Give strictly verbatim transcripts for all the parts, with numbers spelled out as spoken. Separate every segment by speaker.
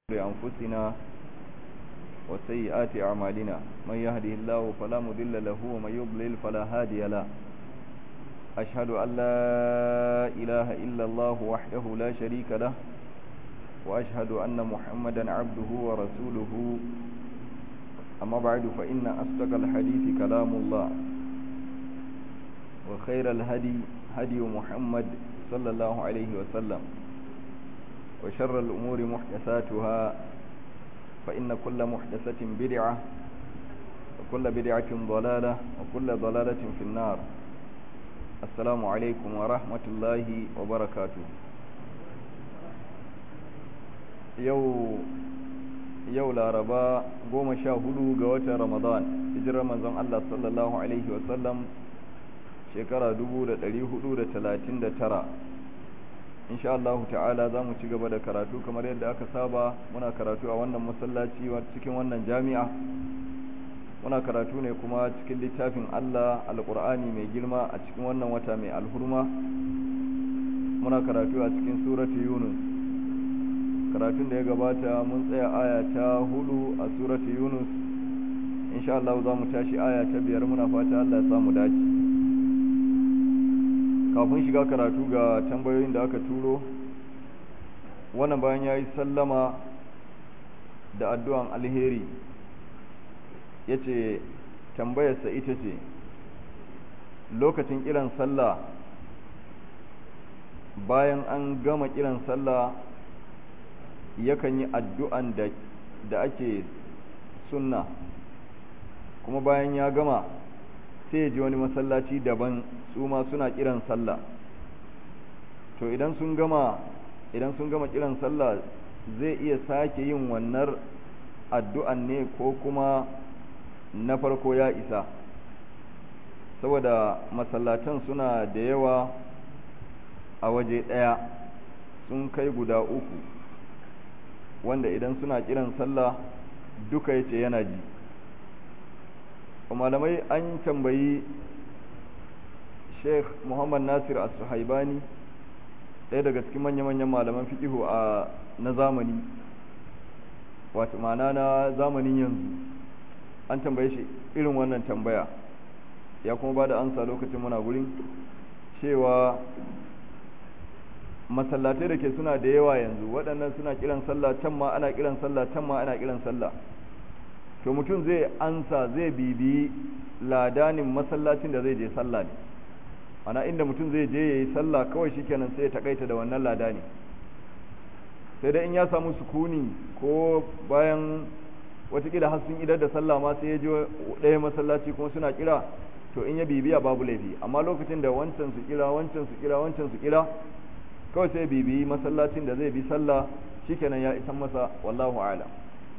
Speaker 1: أنفسنا وسيئات أعمالنا من يهده الله فلا مضل له ومن يضلل فلا هادي له أشهد أن لا إله إلا الله وحده لا شريك له وأشهد أن محمدا عبده ورسوله أما بعد فإن أصدق الحديث كلام الله وخير الهدي هدي محمد صلى الله عليه وسلم وشر الأمور محدثاتها فإن كل محدثة بدعة وكل بدعة ضلالة وكل ضلالة في النار السلام عليكم ورحمة الله وبركاته يو يو لاربا قوم شاهدوا قوة رمضان هجر رمضان الله صلى الله عليه وسلم شكرا دبولة لليهدود ثلاثين ترى insha Allah ta'ala za mu ci gaba da karatu kamar yadda aka saba muna karatu a wannan masallaci cikin wannan jami'a muna karatu ne kuma cikin littafin Allah alqur'ani mai girma a cikin wannan wata mai alhurma muna karatu a cikin suratu yunus karatun da ya gabata mun tsaya aya ta hudu a suratu yunus insha Allah za mu tashi aya ta biyar muna fata Allah ya samu dace kafin shiga karatu ga tambayoyin da aka turo wannan bayan ya yi sallama da addu'an alheri ya ce tambayarsa ita ce lokacin kiran sallah bayan an gama kiran sallah yakan yi addu'an da, da ake sunna kuma bayan ya gama sai ya ji wani masallaci daban su ma suna kiran sallah to idan sun gama idan sun gama kiran sallah zai iya sake yin wannan addu'an ne ko kuma na farko ya isa saboda masallatan suna da yawa a waje ɗaya sun kai guda uku wanda idan suna kiran sallah duka yace yana ji malamai an tambayi Sheikh Muhammad Nasir As-Suhaibani ɗaya daga cikin manya-manyan malaman fiqhu a na zamani wato ma'ana na zamanin yanzu an tambaye shi irin wannan tambaya ya kuma bada ansa lokacin muna gurin cewa masallatai da ke suna da yawa yanzu waɗannan suna kiran sallah can ma ana kiran sallah can ma ana kiran sallah to mutum zai ansa zai bibi ladanin masallacin da zai je sallah ne ana inda mutum zai je yayi sallah kawai shikenan sai ya takaita da wannan ladani sai dai in ya samu sukuni ko bayan watakila har sun idar da sallah ma sai ya je ɗaya masallaci kuma suna kira to in ya bibiya babu laifi amma lokacin da wancan su kira wancan su kira wancan su kira kawai sai bibi masallacin da zai bi sallah shikenan ya isan masa wallahu a'lam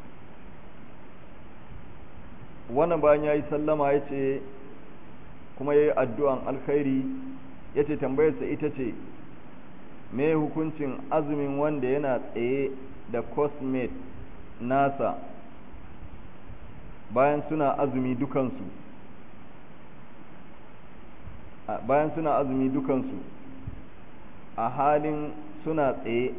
Speaker 1: wannan bayan ya yi sallama ya ce kuma ya yi addu'an alkhairi ya ce tambayarsa ita ce me hukuncin azumin wanda yana tsaye da cosmate nasa bayan suna azumi dukansu bayan suna azumi dukansu a halin suna tsaye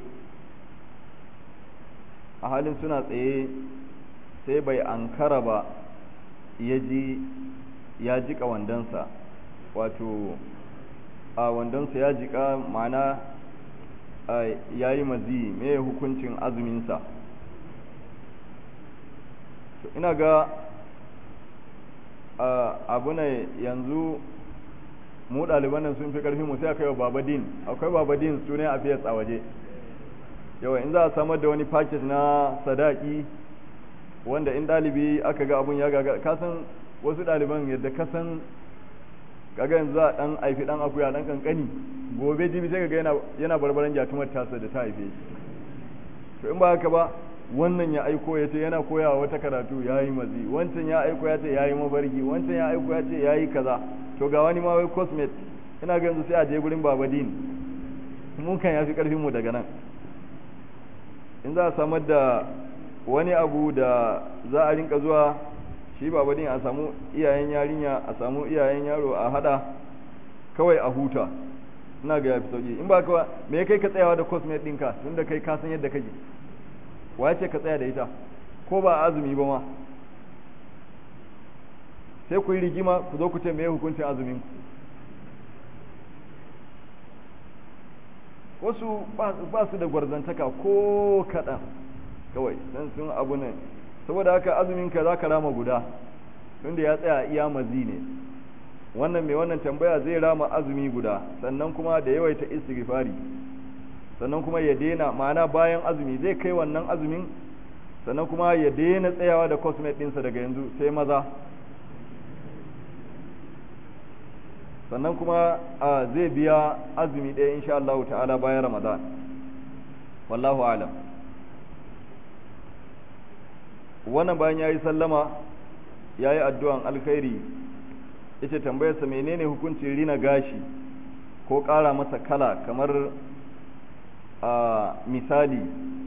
Speaker 1: a halin suna tsaye sai bai ankara ba ya ji ya jika wandonsa wato a wandonsa ya jika ma'ana ya yi mazi mai hukuncin azuminsa ina ga abu ne yanzu mu ɗaliban nan sun fi ƙarfi mu sai aka yi wa babadin akwai babadin su ne a fiye a waje yawa in za a samar da wani paket na sadaki wanda in ɗalibi aka ga abun ya gaga kasan wasu ɗaliban yadda kasan kaga yanzu za a ɗan haifi ɗan akuya ɗan ƙanƙani gobe jibi sai kaga yana yana barbaran jatumar tasa da ta haife shi to in ba haka ba wannan ya aiko ya ce yana koyawa wata karatu ya yi mazi wancan ya aiko ya ce ya yi mafarki wancan ya aiko ya ce ya yi kaza to ga wani ma wai cosmate ina ga yanzu sai a je gurin babadin mun kan ya fi ƙarfin mu daga nan in za a samar da wani abu da za a rinka zuwa shi babadin a samu iyayen yarinya a samu iyayen yaro a hada kawai a huta ina ga yafi sauki in ba ka me kai ka tsayawa da cosmate ɗinka tunda kai ka san yadda kake wa ce ka tsaya da ita ko ba azumi ba ma sai ku yi rigima ku zo ku ce me hukuncin azumin ku wasu ba su da gwarzantaka ko kaɗan kawai dan sun abu ne saboda haka azumin ka za ka rama guda tunda ya tsaya iya mazi ne wannan mai wannan tambaya zai rama azumi guda sannan kuma da yawaita istighfari sannan kuma ya daina ma'ana bayan azumi zai kai wannan azumin sannan kuma ya daina tsayawa da cosmet ɗinsa daga yanzu sai maza sannan kuma zai biya azumi ɗaya insha Allah ta'ala bayan Ramadan wallahu alam wannan bayan yayi sallama yayi addu'an alkhairi yace tambayarsa menene hukuncin rina gashi ko ƙara masa kala kamar a misali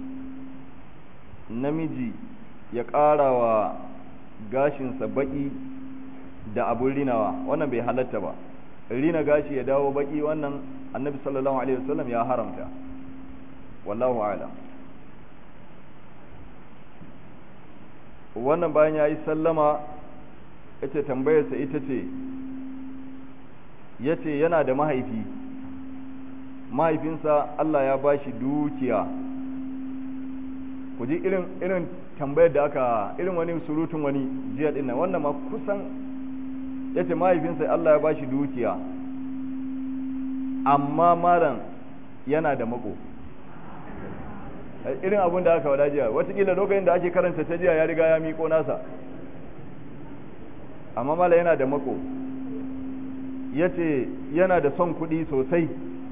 Speaker 1: namiji ya ƙara wa gashinsa baƙi da abun rinawa wannan bai halatta ba rina gashi ya dawo baƙi wannan annabi sallallahu alaihi wasallam ya haramta wallahu a'lam wannan bayan ya yi sallama ya ce tambayarsa ita ce ya ce yana da mahaifi mahaifinsa Allah ya ba shi dukiya ku ji irin irin tambayar da aka irin wani surutun wani jiya dinnan wannan ma kusan ya ce mahaifinsa Allah ya ba shi dukiya amma malam yana da mako irin abun da aka wada jiya watakila lokacin da ake karanta ta jiya ya riga ya miko nasa amma mala yana da mako ya ce yana da son kuɗi sosai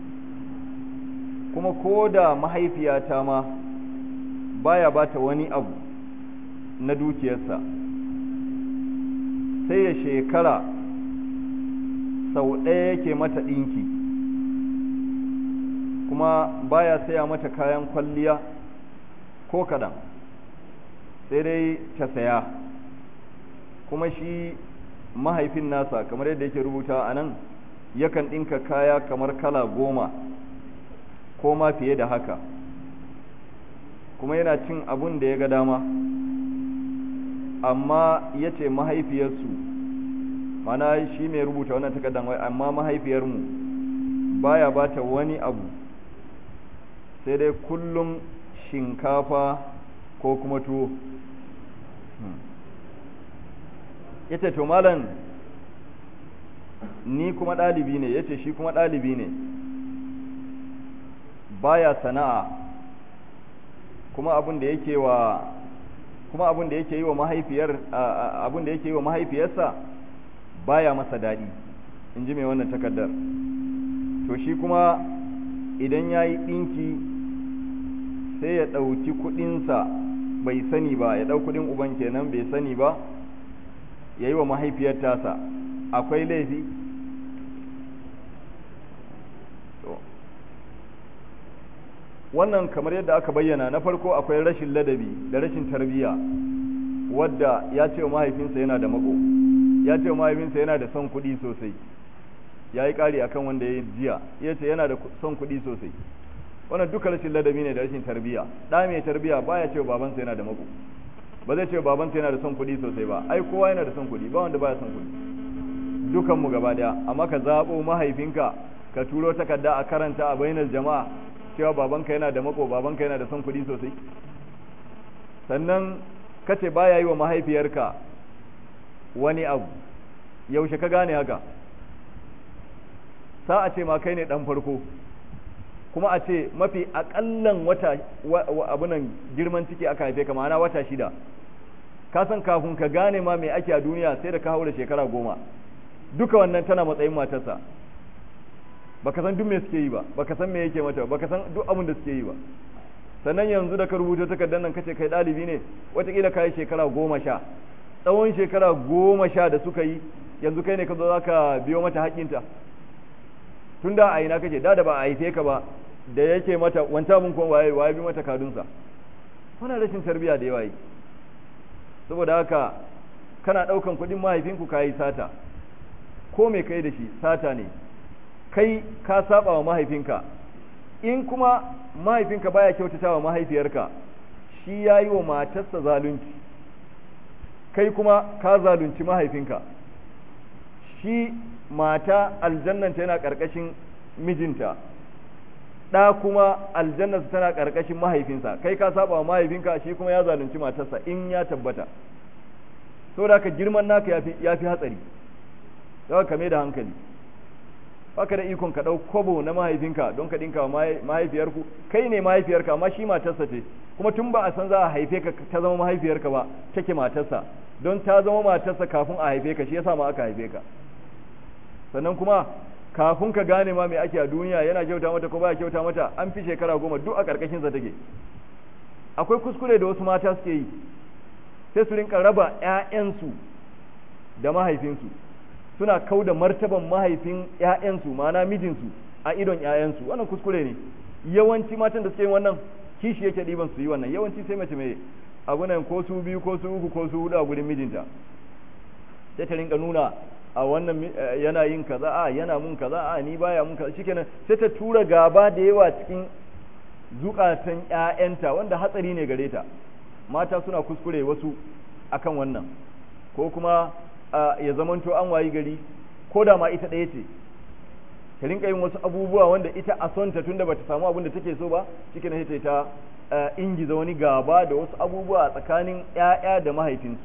Speaker 1: kuma ko da mahaifiyata ma baya bata wani abu na dukiyarsa sai ya shekara sau ɗaya yake mata ɗinki kuma baya saya mata kayan kwalliya ko kaɗan sai dai ta saya kuma shi mahaifin nasa kamar yadda yake rubuta a nan yakan ɗinka kaya kamar kala goma ko ma fiye da haka kuma yana cin abun da ya ga dama amma ya ce mahaifiyarsu mana shi mai rubuta wannan takardar wai amma mahaifiyarmu baya bata wani abu sai dai kullum shinkafa ko kuma tuwo yace to malam ni kuma ɗalibi ne yace shi kuma ɗalibi ne baya sana'a kuma abin da yake wa kuma abin da yake yi wa mahaifiyar abin da yake yi wa mahaifiyarsa baya masa daɗi in ji mai wannan takardar to shi kuma idan ya yi ɗinki sai ya ɗauki kuɗinsa bai sani ba ya ɗau kuɗin uban kenan bai sani ba ya yi wa mahaifiyar tasa akwai laifi wannan kamar yadda aka bayyana na farko akwai rashin ladabi da rashin tarbiyya wadda ya ce wa mahaifinsa yana da mako ya ce wa mahaifinsa yana da son kuɗi sosai ya yi ƙari akan wanda ya yi jiya ya ce yana da son kuɗi sosai wannan duka rashin ladabi ne da rashin tarbiyya ɗa mai tarbiyya baya ce wa babansa yana da mako ba zai ce wa babansa yana da son kuɗi sosai ba ai kowa yana da son kuɗi ba wanda baya son kuɗi dukanmu gaba ɗaya amma ka zaɓo mahaifinka ka turo takarda a karanta a bainar jama'a cewa babanka yana da mako babanka yana da son kuɗi sosai sannan kace baya yi wa mahaifiyarka wani abu yaushe ka gane haka sa a ce ma kai ne dan farko kuma a ce mafi akallan wata abunan girman ciki aka haife ka ma'ana wata shida ka san kafin ka gane ma mai ake a duniya sai da ka haura shekara goma duka wannan tana matsayin matarsa baka san duk me suke yi ba baka san me yake mata baka san duk abin da suke yi ba sannan yanzu da ka rubuta takardar nan kace kai dalibi ne watakila kai shekara goma sha tsawon shekara goma sha da suka yi yanzu kai ne ka zo zaka biyo mata haƙƙinta tun da a ina kake da da ba a haife ka ba da yake mata wanta mun kuma waye waye bi mata kadunsa wannan rashin tarbiyya da yawa yi saboda haka kana daukan kuɗin mahaifinku kayi sata ko me kai da shi sata ne kai ka saba wa mahaifinka in kuma mahaifinka baya kyautata wa mahaifiyarka shi ya yi wa matarsa zalunci, kai kuma ka zalunci mahaifinka. Shi mata aljannanta yana ƙarƙashin mijinta, ɗa kuma aljannarsa tana ƙarƙashin mahaifinsa, kai ka saba wa mahaifinka, shi kuma ya zalunci matarsa in ya tabbata. saboda haka girman naka yafi yafi hatsari, za ka kame da hankali. Baka da ikon ka ɗau kobo na mahaifinka don ka ɗinka wa mahaifiyarku, kai ne mahaifiyarka amma shi matarsa ce, kuma tun ba a san za a haife ka ta zama mahaifiyarka ba take matarsa, don ta zama matarsa kafin a haife ka, shi yasa ma aka haife ka. Sannan kuma kafin ka gane ma me ake a duniya, yana kyauta mata ko baya kyauta mata, an fi shekara goma duk a karkashin sa take. Akwai kuskure da wasu mata suke yi, sai su rinka raba ƴaƴansu da mahaifinsu, suna kauda martaban mahaifin ƴaƴansu, ma'ana mijinsu a idon ƴaƴansu. Wannan kuskure ne. Yawanci matan da suke yin wannan kishi yake diban su yi wannan. Yawanci sai mace mai abu nan ko su biyu ko su uku ko su hudu a gurin mijinta, sai ta rinka nuna a wannan yana yin kaza, a yana mun kaza, a ni baya mun kaza, shikenan sai ta tura gaba da yawa cikin zukatan ƴaƴanta, wanda hatsari ne gare ta. Mata suna kuskure wasu akan wannan, ko kuma ya zamanto an wayi gari ko da ma ita ɗaya ce, ta rinka yin wasu abubuwa wanda ita a sonta tunda bata samu abin da take so ba, shikenan sai ta ingiza wani gaba da wasu abubuwa a tsakanin ƴaƴa da mahaifinsu.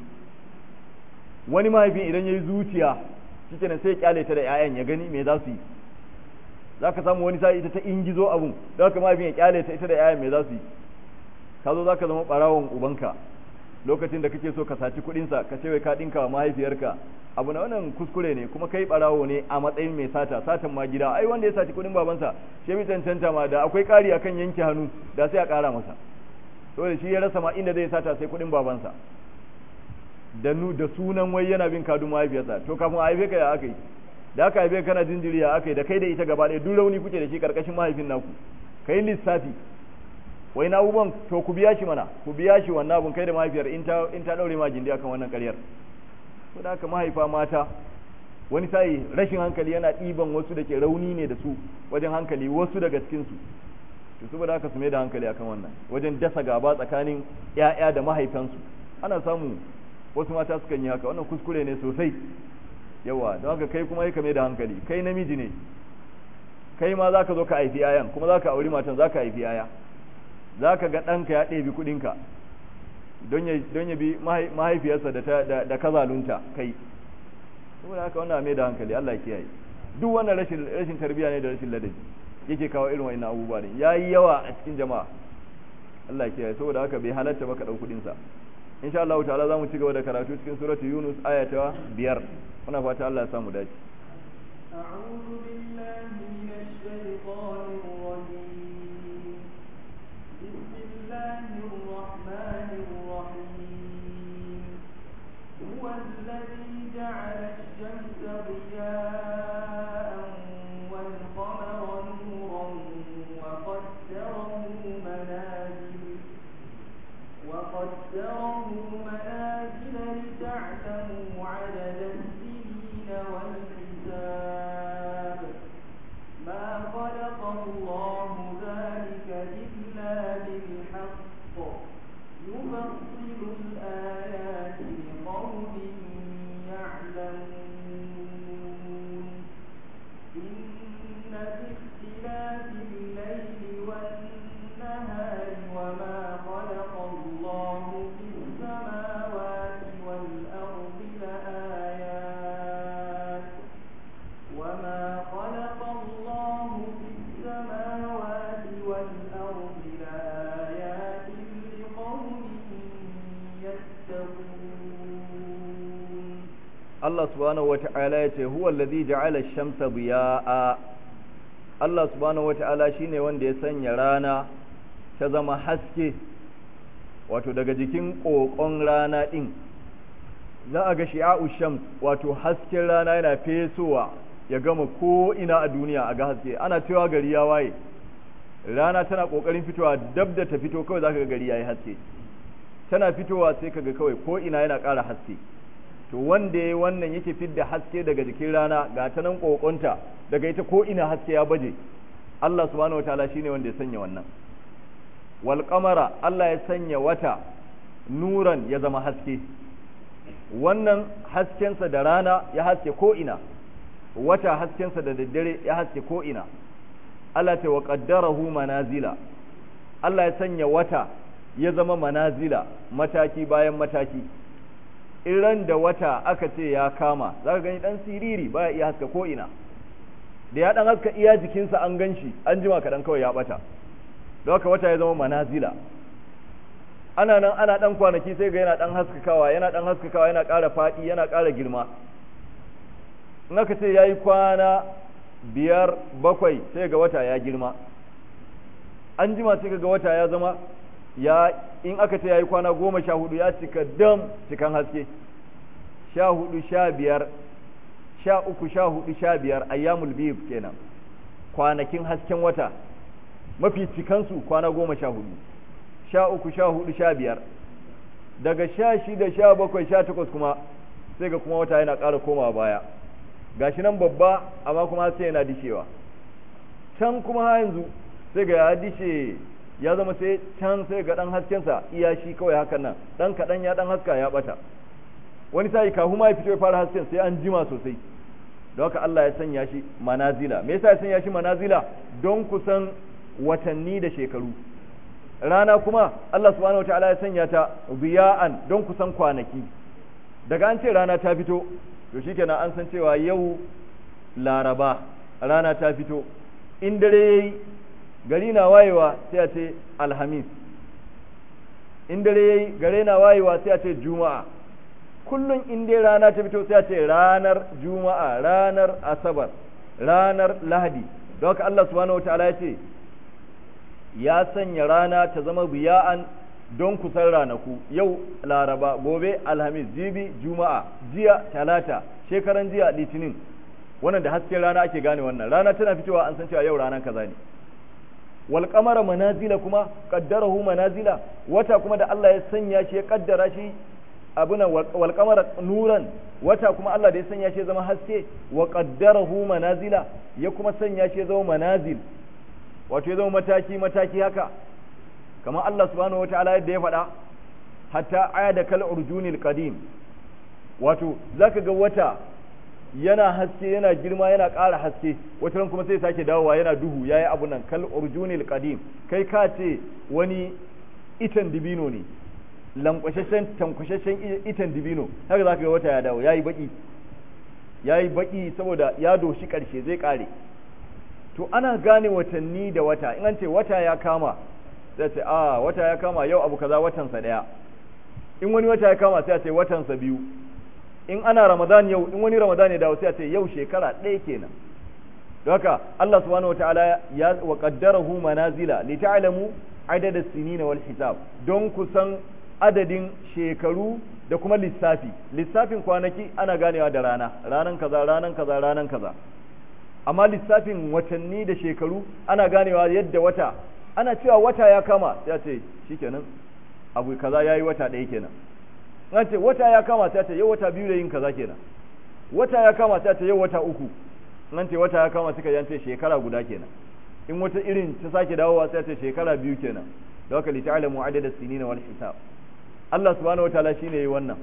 Speaker 1: Wani mahaifin idan ya yi zuciya shikenan sai ya kyale ta da ƴaƴan ya gani me za su yi. Za ka samu wani sa'i ita ta ingizo abun, don haka mahaifin ya kyale ta ita da ƴaƴan me za su yi. Ka zo za ka zama ɓarawon ubanka lokacin da kake so ka saci kuɗinsa, ka ce wai ka ɗinka wa mahaifiyarka abu na wannan kuskure ne, kuma kai ɓarawo ne a matsayin mai sata, satan ma gida. Ai wanda ya saci kuɗin babansa shi ya cancanta ma, da akwai ƙari akan yanke hannu da sai a ƙara masa, saboda shi ya rasa ma inda zai sata sai kuɗin babansa. da nu da sunan wai yana bin kadun mahaifiyarsa. To kafin a haife ka ya aka yi, da aka haife kana jinjiri ya aka yi, da kai da ita gaba ɗaya duk rauni kuke da shi karkashin mahaifin naku, kai lissafi wai na abubuwan to ku biya shi mana, ku biya shi wannan abun kai da mahaifiyar in ta in ta daure ma gindi akan wannan ƙaryar. To da haka mahaifa mata wani sai rashin hankali yana ɗiban wasu da ke rauni ne da su wajen hankali, wasu daga cikin su to saboda haka su mai da hankali akan wannan wajen dasa gaba tsakanin ƴaƴa da mahaifansu. Ana samu wasu mata sukan yi haka, wannan kuskure ne sosai. Yawa don haka kai kuma ka mai da hankali, kai namiji ne, kai ma zaka zo ka haifi yayan, kuma zaka auri matan, zaka haifi yaya, zaka ga ɗanka ya ɗebi kuɗinka don ya don ya bi mahaifiyarsa da da, da kazalunta kai. Saboda haka wannan mai da hankali, Allah ya kiyaye. Duk wannan rashin rashin tarbiyya ne da rashin ladabi yake kawo irin wannan abubuwa ne, yayi yawa a cikin jama'a. Allah ya kiyaye. Saboda haka bai halatta ba ka ɗau kuɗinsa. insha Allah ta'ala zamu ci gaba da karatu cikin suratu Yunus aya ta biyar. Muna fata Allah ya samu dace.
Speaker 2: A'udhu billahi minash shaitanir rajim. Bismillahir rahmanir rahim. Huwa alladhi ja'ala ash-shamsa diya'an wal qamara nuran wa qaddarahu manazil wa qaddarahu منازل لتعلموا عدد السنين والحساب ما خلق الله ذلك إلا بالحق يفصل الآيات لقوم يعلمون إن في اختلاف الليل والنهار وما خلق الله في السماوات والأرض لآيات وما خلق الله في السماوات والأرض لآيات لقوم يتقون.
Speaker 1: Allah subhanahu wata'ala ya ce huwa allazi ja'ala ash-shamsa diya'a. Allah subhanahu wata'ala shine wanda ya sanya rana ta zama haske, wato daga jikin kokon rana din za a ga shi'a'u shams, wato hasken rana yana fesowa ya gama ko ina a duniya a ga haske. Ana cewa gari ya waye, rana tana kokarin fitowa, dab da ta fito kawai zaka ga gari yayi haske, tana fitowa sai kaga kawai ko ina yana ƙara haske. To wanda yayi wannan yake fidda haske daga jikin rana, ga ta nan kokonta daga ita ko ina haske ya baje, Allah subhanahu wataala shine wanda ya sanya wannan. wal qamara Allah ya sanya wata nuran ya zama haske wannan haskensa da rana ya haske ko ina wata haskensa da daddare ya haske ko ina Allah ta wa qaddarahu manazila Allah ya sanya wata ya zama manazila mataki bayan mataki iran da wata aka ce ya kama zaka gani dan siriri baya iya haska ko ina da ya dan haska iya jikinsa an ganshi an jima kadan kawai ya bata don haka wata ya zama manazila ana nan ana dan kwanaki sai ga yana dan haskakawa yana dan haskakawa yana ƙara fadi yana ƙara girma in aka ce yayi kwana biyar bakwai sai ga wata ya girma an jima sai ga wata ya zama ya in aka ce yayi kwana goma sha hudu ya cika dam cikan haske sha hudu sha biyar sha uku sha hudu sha biyar ayyamul biyib kenan kwanakin hasken wata mafi cikansu kwana goma sha hudu sha uku sha hudu sha biyar daga sha shida sha bakwai sha takwas kuma sai ga kuma wata yana ƙara komawa baya gashi nan babba amma kuma sai yana dishewa can kuma ha yanzu sai ga ya dishe ya zama sai can sai ga dan haskensa iya shi kawai hakan nan dan kadan ya dan haska ya bata wani sai kahu ma ya fito ya fara hasken sai an jima sosai don haka Allah ya sanya shi manazila me yasa ya sanya shi manazila don kusan watanni da shekaru rana kuma Allah subhanahu wataala ya sanya ta biya'an don kusan kwanaki daga an ce rana ta fito to shikenan an san cewa yau laraba rana ta fito in dare yayi gari na wayewa sai a ce alhamis in dare yayi gare na wayewa sai a ce juma'a kullun in dai rana ta fito sai a ce ranar juma'a ranar asabar ranar lahadi don haka Allah subhanahu wataala ya ce ya sanya rana ta zama biya'an don kusan ranaku yau laraba gobe alhamis jibi juma'a jiya talata shekaran jiya litinin wannan da hasken rana ake gane wannan rana tana fitowa an san cewa yau ranar kaza ne wal qamara manazila kuma qaddarahu manazila wata kuma da Allah ya sanya shi ya kaddara shi abuna wal qamara nuran wata kuma Allah da ya sanya shi ya zama haske wa qaddarahu manazila ya kuma sanya shi ya zama manazil wato ya zama mataki mataki haka kamar Allah subhanahu wataala yadda ya faɗa hatta ayada kal urjunil qadim wato zaka ga wata yana haske yana girma yana ƙara haske wata ran kuma sai sake dawowa yana duhu yayi abu nan kal urjunil qadim kai ka ce wani itan dibino ne lankwashashen tankwashashen itan dibino haka zaka ga wata ya dawo yayi baki yayi baki saboda ya doshi karshe zai kare to ana gane watanni da wata in an ce wata ya kama sai ce a wata ya kama yau abu kaza watan sa daya in wani wata ya kama sai a ce watan sa biyu in ana ramadan yau in wani ramadan ya dawo sai a ce yau shekara ɗaya kenan don haka Allah subhanahu wataala ya wa qaddarahu manazila li ta'lamu adada sinina wal hisab don kusan adadin shekaru da kuma lissafi lissafin kwanaki ana ganewa da rana ranan kaza ranan kaza ranan kaza amma lissafin watanni da shekaru ana ganewa yadda wata ana cewa wata ya kama sai a ce shikenan abu kaza yayi wata ɗaya kenan an ce wata ya kama sai a ce yau wata biyu da yin kaza kenan wata ya kama sai a ce yau wata uku an ce wata ya kama suka yance shekara guda kenan in wata irin ta sake dawowa sai a ce shekara biyu kenan da haka li ta'lamu adada sinina wal hisab Allah subhanahu wataala shine yayi wannan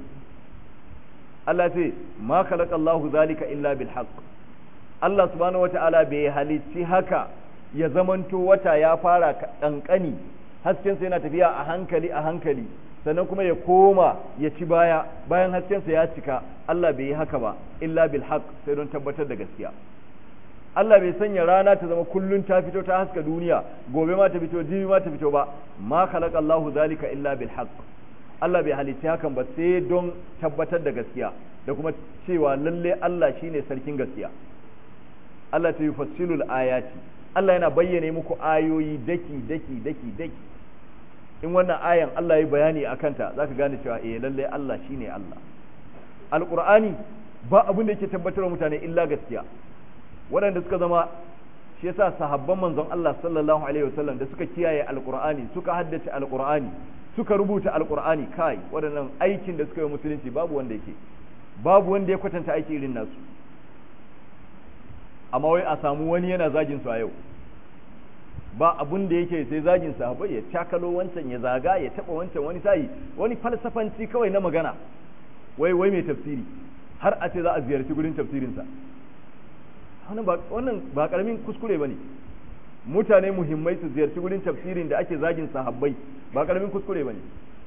Speaker 1: Allah ce ma khalaqa Allahu zalika illa bil haqq Allah subhanahu wataala bai halicci haka ya zamanto wata ya fara kankani haskensa yana tafiya a hankali a hankali sannan kuma ya koma ya ci baya bayan haskensa ya cika Allah bai yi haka ba illa bil haqq sai don tabbatar da gaskiya Allah bai sanya rana ta zama kullun ta fito ta haska duniya gobe ma ta fito jibi ma ta fito ba ma khalaqa Allahu zalika illa bil haqq Allah bai halicci hakan ba sai don tabbatar da gaskiya da kuma cewa lalle Allah shine sarkin gaskiya Allah ta yufassilul ayati Allah yana bayyane muku ayoyi daki daki daki daki in wannan ayan Allah ya bayani akan ta zaka gane cewa eh lalle Allah shine Allah alqur'ani ba abin da yake tabbatar mutane illa gaskiya waɗanda suka zama shi yasa sahabban manzon Allah sallallahu alaihi wasallam da suka kiyaye alqur'ani suka haddace alqur'ani suka rubuta alqur'ani kai waɗannan aikin da suka yi musulunci babu wanda yake babu wanda ya kwatanta aiki irin nasu amma wai a samu wani yana zagin su a yau ba abun da yake sai zagin sahabbai, ya takalo wancan, ya zaga, ya taba wancan, wani sai wani falsafanci kawai na magana, wai wai mai tafsiri har a ce za a ziyarci gurin tafsirinsa. wannan ba wannan ba karamin kuskure bane. Mutane muhimmai su ziyarci gurin tafsirin da ake zagin sahabbai ba karamin kuskure bane.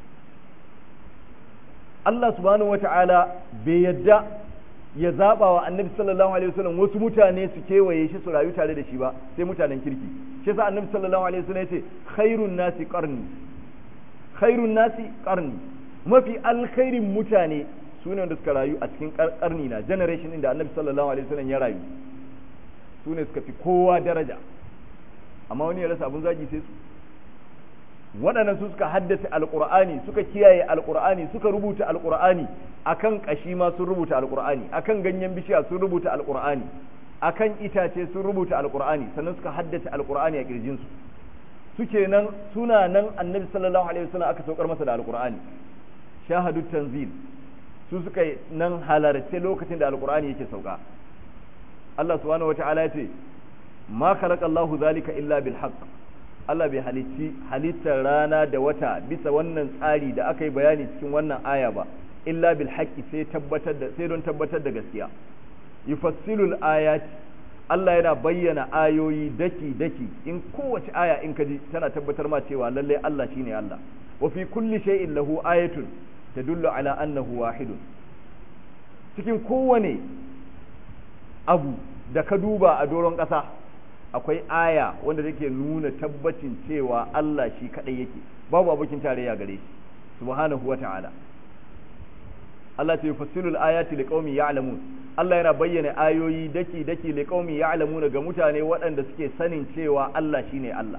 Speaker 1: Allah subhanahu wata'ala bai yadda ya zaba wa annabi sallallahu alaihi wasallam wasu mutane su kewaye shi su rayu tare da shi ba sai mutanen kirki. shi yasa annabi sallallahu alaihi wasallam yace khairun nasi qarni khairun nasi qarni, mafi alkhairin mutane sune wanda suka rayu a cikin karni na generation din da annabi sallallahu alaihi wasallam ya rayu, sune suka fi kowa daraja. Amma wani ya rasa abun zagi sai su waɗannan su suka haddace alƙur'ani, suka kiyaye alƙur'ani, suka rubuta alƙur'ani, akan ƙashi ma sun rubuta alƙur'ani, akan ganyen bishiya sun rubuta alƙur'ani, akan itace sun rubuta alƙur'ani, sannan suka haddace alƙur'ani a ƙirjin su. Suke nan suna nan annabi sallallahu alaihi wasallam aka saukar masa da alƙur'ani, shahadu tanzil, su suka nan halarce lokacin da alƙur'ani yake sauka. Allah subhanahu wataala ya ce ma khalaqa Allahu zalika illa bil haqq, Allah bai halicci halittar rana da wata bisa wannan tsari da aka yi bayani cikin wannan aya ba, illa bil haqqi sai tabbatar da sai don tabbatar da gaskiya. Yufassilul ayati, Allah yana bayyana ayoyi daki daki, in kowace aya in kaji tana tabbatar ma cewa lalle Allah shine Allah. Wa fi kulli shay'in lahu ayatun tadullu ala annahu wahidun. Cikin kowane abu da ka duba a doron ƙasa akwai aya wanda take nuna tabbacin cewa Allah shi kadai yake, babu abokin tarayya gare shi subhanahu wata'ala. Allah ta yufassilu al-ayati liqaumin ya'lamun, Allah yana bayyana ayoyi daki daki liqaumin ya'lamun ga mutane waɗanda suke sanin cewa Allah shine Allah.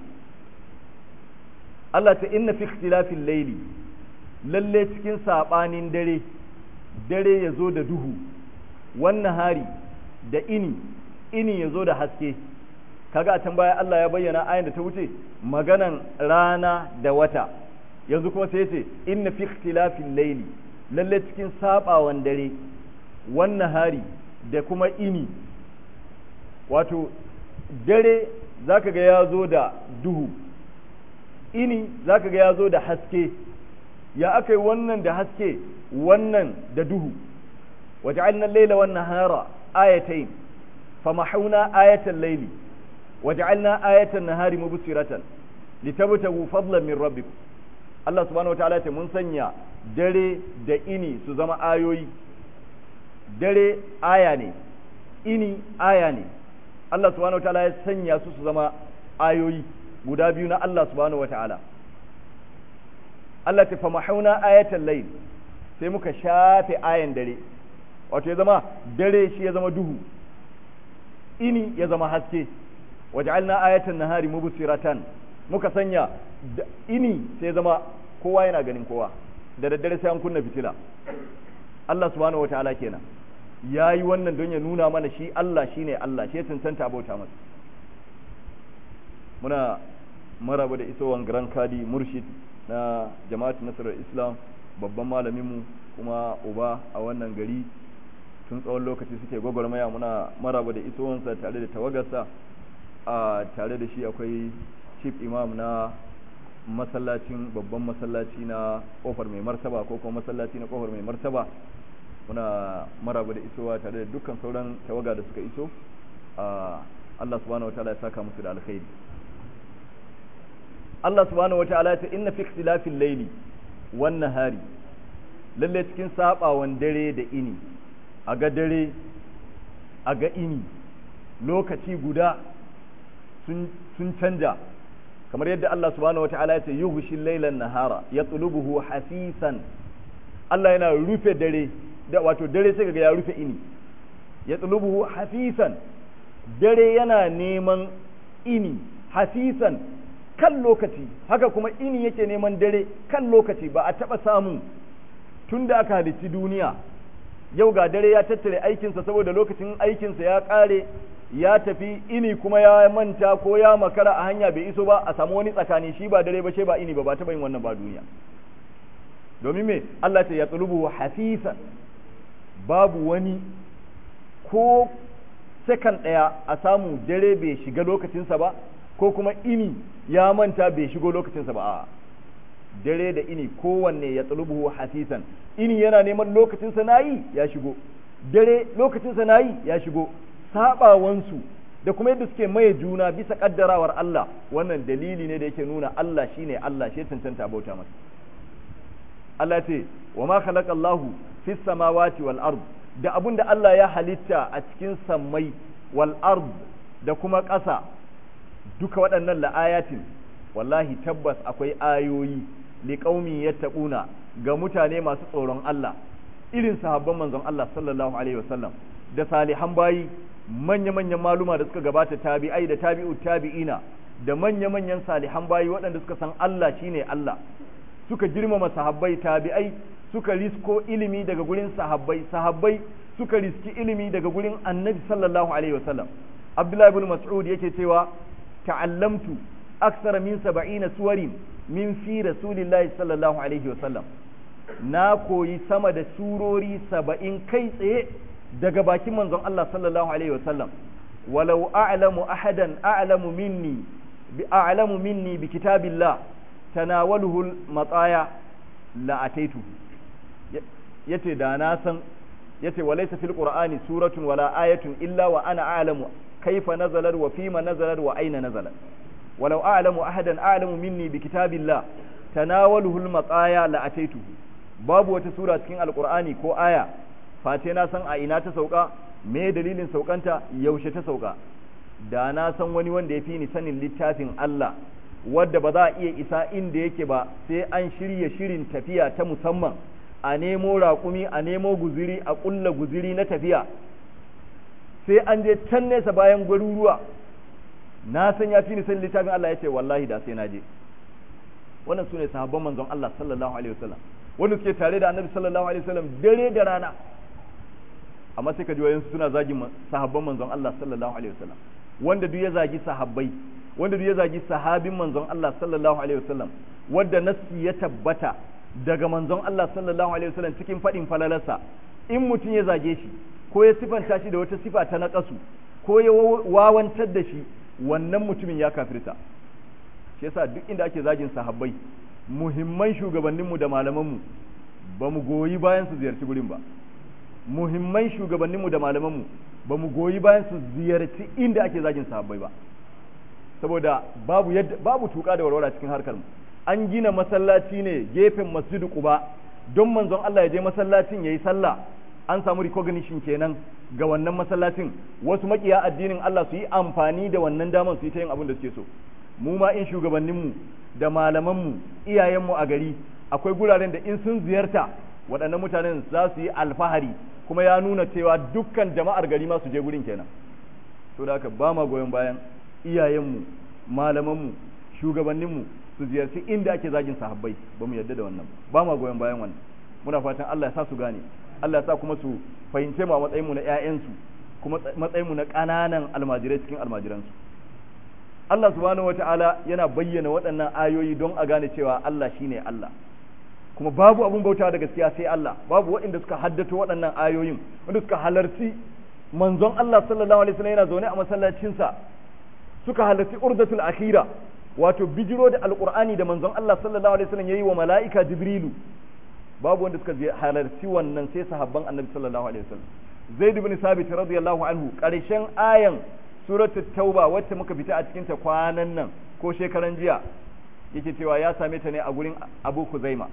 Speaker 1: Allah ta inna fi ikhtilafil layli, lalle cikin sabanin dare, dare yazo da duhu, wannan hari da ini, ini yazo da haske. Kaga a can baya Allah ya bayyana ayin da ta wuce maganan rana da wata, yanzu kuma sai yace inna fi ikhtilafil layli, lalle cikin sabawan dare, wannan hari da kuma ini. Wato dare zaka ga yazo da duhu, ini zaka ga yazo da haske. Ya akai wannan da haske, wannan da duhu. waja'alna al-layla wan nahara ayatayn famahawna ayatal layli waja'alna ayatan nahari mubsiratan litabtagu fadlan min rabbikum. Allah subhanahu wataala ce mun sanya dare da ini su zama ayoyi. Dare aya ne, ini aya ne. Allah subhanahu wataala ya sanya su su zama ayoyi guda biyu na Allah subhanahu wataala. Allah ta famahawna ayatal layl, sai muka shafe ayan dare, wato ya zama dare shi ya zama duhu, ini ya zama haske. waj'alna ayatan nahari mubsiratan, muka sanya ini sai zama kowa yana ganin kowa, da daddare sai an kunna fitila. Allah subhanahu wataala kenan yayi wannan don ya nuna mana shi Allah shine Allah, shi tantanta abota masa. Muna maraba da isowan Grand Kadi Murshid na Jama'at Nasarar Islam, babban malamin mu kuma uba a wannan gari, tun tsawon lokaci suke gwagwarmaya. Muna maraba da isowansa tare da tawagarsa. a tare da shi akwai chief imam na masallacin babban masallaci na kofar mai martaba ko kuma masallaci na kofar mai martaba. Muna maraba da isowa tare da dukkan sauran tawaga da suka iso. Allah subhanahu wataala ya saka musu da alkhairi. Allah subhanahu wataala ya ce inna fi ikhtilafil layli wan nahari, lalle cikin sabawan dare da ini, aga dare aga ini lokaci guda sun canja, kamar yadda Allah subhanahu wata'ala ya ce yughshil laylan nahara yatlubuhu hasisan. Allah yana rufe dare da wato dare sai kaga ya rufe ini, yatlubuhu hasisan, dare yana neman ini hasisan kan lokaci, haka kuma ini yake neman dare kan lokaci. Ba a taba samu tunda aka halicci duniya yau ga dare ya tattare aikinsa saboda lokacin aikinsa ya kare ya tafi, ini kuma ya manta ko ya makara a hanya bai iso ba, a samu wani tsakani shi ba dare ba shi ba ini ba, ba taɓa yin wannan ba duniya. Domin me Allah ce ya tsulubu hafisan, babu wani ko sakan ɗaya a samu dare bai shiga lokacinsa ba ko kuma ini ya manta bai shigo lokacinsa ba a dare da ini kowanne ya tsalubuhu hasisan ini yana neman lokacinsa nayi ya shigo dare lokacinsa nayi ya shigo sabawansu da kuma yadda suke maye juna bisa kaddarawar Allah wannan dalili ne da yake nuna Allah shine Allah shi tantanta bauta masa Allah ce wa ma khalaqa Allahu fis samawati wal ard da abunda Allah ya halitta a cikin sammai wal ard da kuma ƙasa duka waɗannan la'ayatin wallahi tabbas akwai ayoyi liqaumi yattaquna ga mutane masu tsoron Allah irin sahabban manzon Allah sallallahu alaihi wasallam da salihan bayi manya-manyan maluma da suka gabata tabi'ai da tabi'u tabi'ina da manya-manyan salihan bayi waɗanda suka san Allah shine Allah suka girmama sahabbai tabi'ai suka risko ilimi daga gurin sahabbai sahabbai suka riski ilimi daga gurin annabi sallallahu alaihi wasallam Abdullah ibn Mas'ud yake cewa ta'allamtu aksara min sab'ina suwarin min fi rasulillahi sallallahu alaihi wasallam na koyi sama da surori saba'in kai tsaye daga bakin manzon Allah sallallahu alaihi wasallam walau a'lamu ahadan a'lamu minni bi a'lamu minni bi kitabillah tanawaluhu al-mataya la ataitu yace da na san yace walaysa fil qur'ani suratun wala ayatun illa wa ana a'lamu kayfa nazalat wa fima nazalat wa aina nazalat walau a'lamu ahadan a'lamu minni bi kitabillah tanawaluhu al-mataya la ataitu babu wata sura cikin alqur'ani ko aya face na san a ina ta sauka me dalilin saukanta yaushe ta sauka da na san wani wanda ya fi ni sanin littafin Allah wadda ba za a iya isa inda yake ba sai an shirya shirin tafiya ta musamman a nemo raƙumi a nemo guziri a ƙulla guziri na tafiya sai an je can nesa bayan garuruwa na san ya fi ni sanin littafin Allah ya ce wallahi da sai na je wannan sune sahabban manzon Allah sallallahu alaihi wasallam wanda suke tare da annabi sallallahu alaihi wasallam dare da rana amma sai ka ji wayansu suna zagin sahabban manzon Allah sallallahu alaihi wasallam wanda duk ya zagi sahabbai wanda duk ya zagi sahabin manzon Allah sallallahu alaihi wasallam wanda nassi ya tabbata daga manzon Allah sallallahu alaihi wasallam cikin fadin falalarsa in mutum ya zage shi ko ya sifanta shi da wata sifa ta naqasu ko ya wawantar da shi wannan mutumin ya kafirta shi yasa duk inda ake zagin sahabbai muhimman shugabanninmu da malamanmu ba mu goyi bayan su ziyarci gurin ba muhimman shugabanninmu da malamanmu ba mu goyi bayan su ziyarci inda ake zagin sahabbai ba saboda babu yadda babu tuka da warwara cikin harkar mu an gina masallaci ne gefen masjidu Quba don manzon Allah ya je masallacin yayi sallah an samu recognition kenan ga wannan masallacin wasu makiya addinin Allah su yi amfani da wannan daman su yi ta yin abin da suke so mu ma in shugabanninmu da malamanmu iyayenmu a gari akwai guraren da in sun ziyarta waɗannan mutanen za su yi alfahari kuma ya nuna cewa dukkan jama'ar gari ma su je gurin kenan to da haka ba ma goyon bayan iyayenmu malamanmu shugabanninmu su ziyarci inda ake zagin sahabbai ba mu yarda da wannan ba ma goyon bayan wannan muna fatan Allah ya sa su gane Allah ya sa kuma su fahimce mu a matsayinmu na ƴaƴansu kuma matsayinmu na ƙananan almajirai cikin almajiransu Allah subhanahu wataala yana bayyana waɗannan ayoyi don a gane cewa Allah shine Allah kuma babu abun bauta da gaskiya sai Allah babu waɗanda suka haddato waɗannan ayoyin wanda suka halarci manzon Allah sallallahu alaihi wasallam yana zaune a masallacinsa suka halarci urdatul akhira wato bijiro da alqur'ani da manzon Allah sallallahu alaihi wasallam yayi wa mala'ika jibrilu babu wanda suka halarci wannan sai sahabban annabi sallallahu alaihi wasallam zaid ibn sabit radiyallahu anhu karshen ayan suratul tauba wacce muka fita a cikin ta kwanan nan ko shekaran jiya yake cewa ya same ta ne a gurin Abu Kuzaima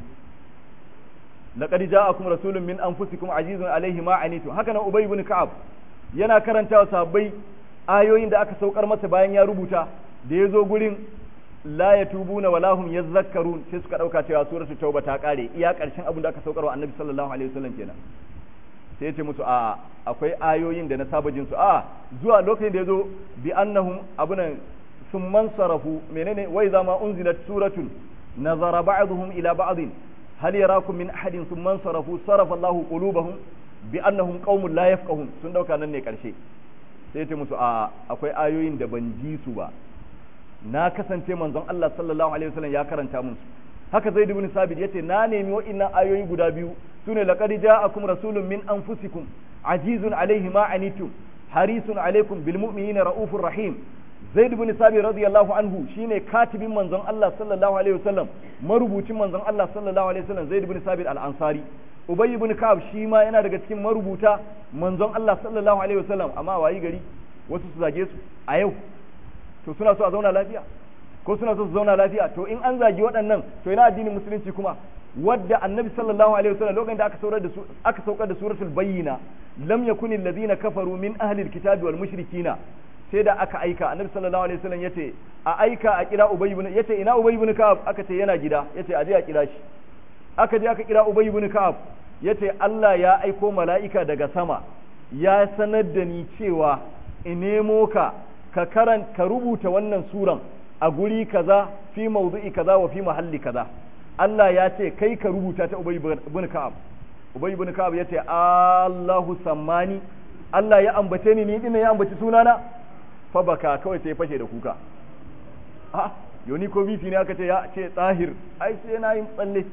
Speaker 1: laqad ja'akum rasulun min anfusikum azizun alayhi ma anitum haka nan Ubay ibn Ka'ab yana karantawa sahabbai ayoyin da aka saukar masa bayan ya rubuta da yazo gurin la yatubuna wala hum yadhakkarun sai suka dauka cewa suratul tauba ta kare iya karshen abin da aka saukar wa annabi sallallahu alaihi wasallam kenan sai ya ce musu a akwai ayoyin da na saba jin su a zuwa lokacin da yazo bi annahum abunan summan sarafu menene wai zama unzilat suratun nazara ba'dhum ila ba'd hal yarakum min ahadin summan sarafu sarafa Allahu qulubahum bi annahum qaumun la yafqahun sun dauka nan ne karshe sai ya ce musu a akwai ayoyin da ban ji su ba na kasance manzon Allah sallallahu alaihi wasallam ya karanta mun su haka Zaid ibn Sabit yace na nemi wa'innan ayoyi guda biyu sune laqad ja'akum rasulun min anfusikum azizun alaihi ma anitum harisun alaikum bil mu'minina raufur rahim Zaid ibn Sabit radiyallahu anhu shine katibin manzon Allah sallallahu alaihi wasallam marubucin manzon Allah sallallahu alaihi wasallam Zaid ibn Sabit al-Ansari Ubay ibn Ka'ab shi ma yana daga cikin marubuta manzon Allah sallallahu alaihi wasallam amma wayi gari wasu su zage su a yau to suna so a zauna lafiya ko suna so su zauna lafiya to in an zagi waɗannan to ina addinin musulunci kuma wadda annabi sallallahu alaihi wasallam lokacin da aka saukar da su aka saukar da suratul bayyina lam yakuni alladhina kafaru min ahli alkitabi wal mushrikina sai da aka aika annabi sallallahu alaihi wasallam yace a aika a kira ubay ibn yace ina ubay ibn ka'ab aka ce yana gida yace aje a kira shi aka je aka kira ubay ibn ka'ab yace Allah ya aiko mala'ika daga sama ya sanar da ni cewa in nemo ka ka karan ka rubuta wannan suran a guri kaza fi mawdu'i kaza wa fi mahalli kaza Allah ya ce kai ka rubuta ta ubay ibn ka'ab ubay ibn ka'ab yace Allahu sammani Allah ya ambace ni ni dinnan ya ambaci sunana fa baka kawai sai fashe da kuka ah yoni ko bisi ne aka ce ya ce tsahir ai sai na yin tsalle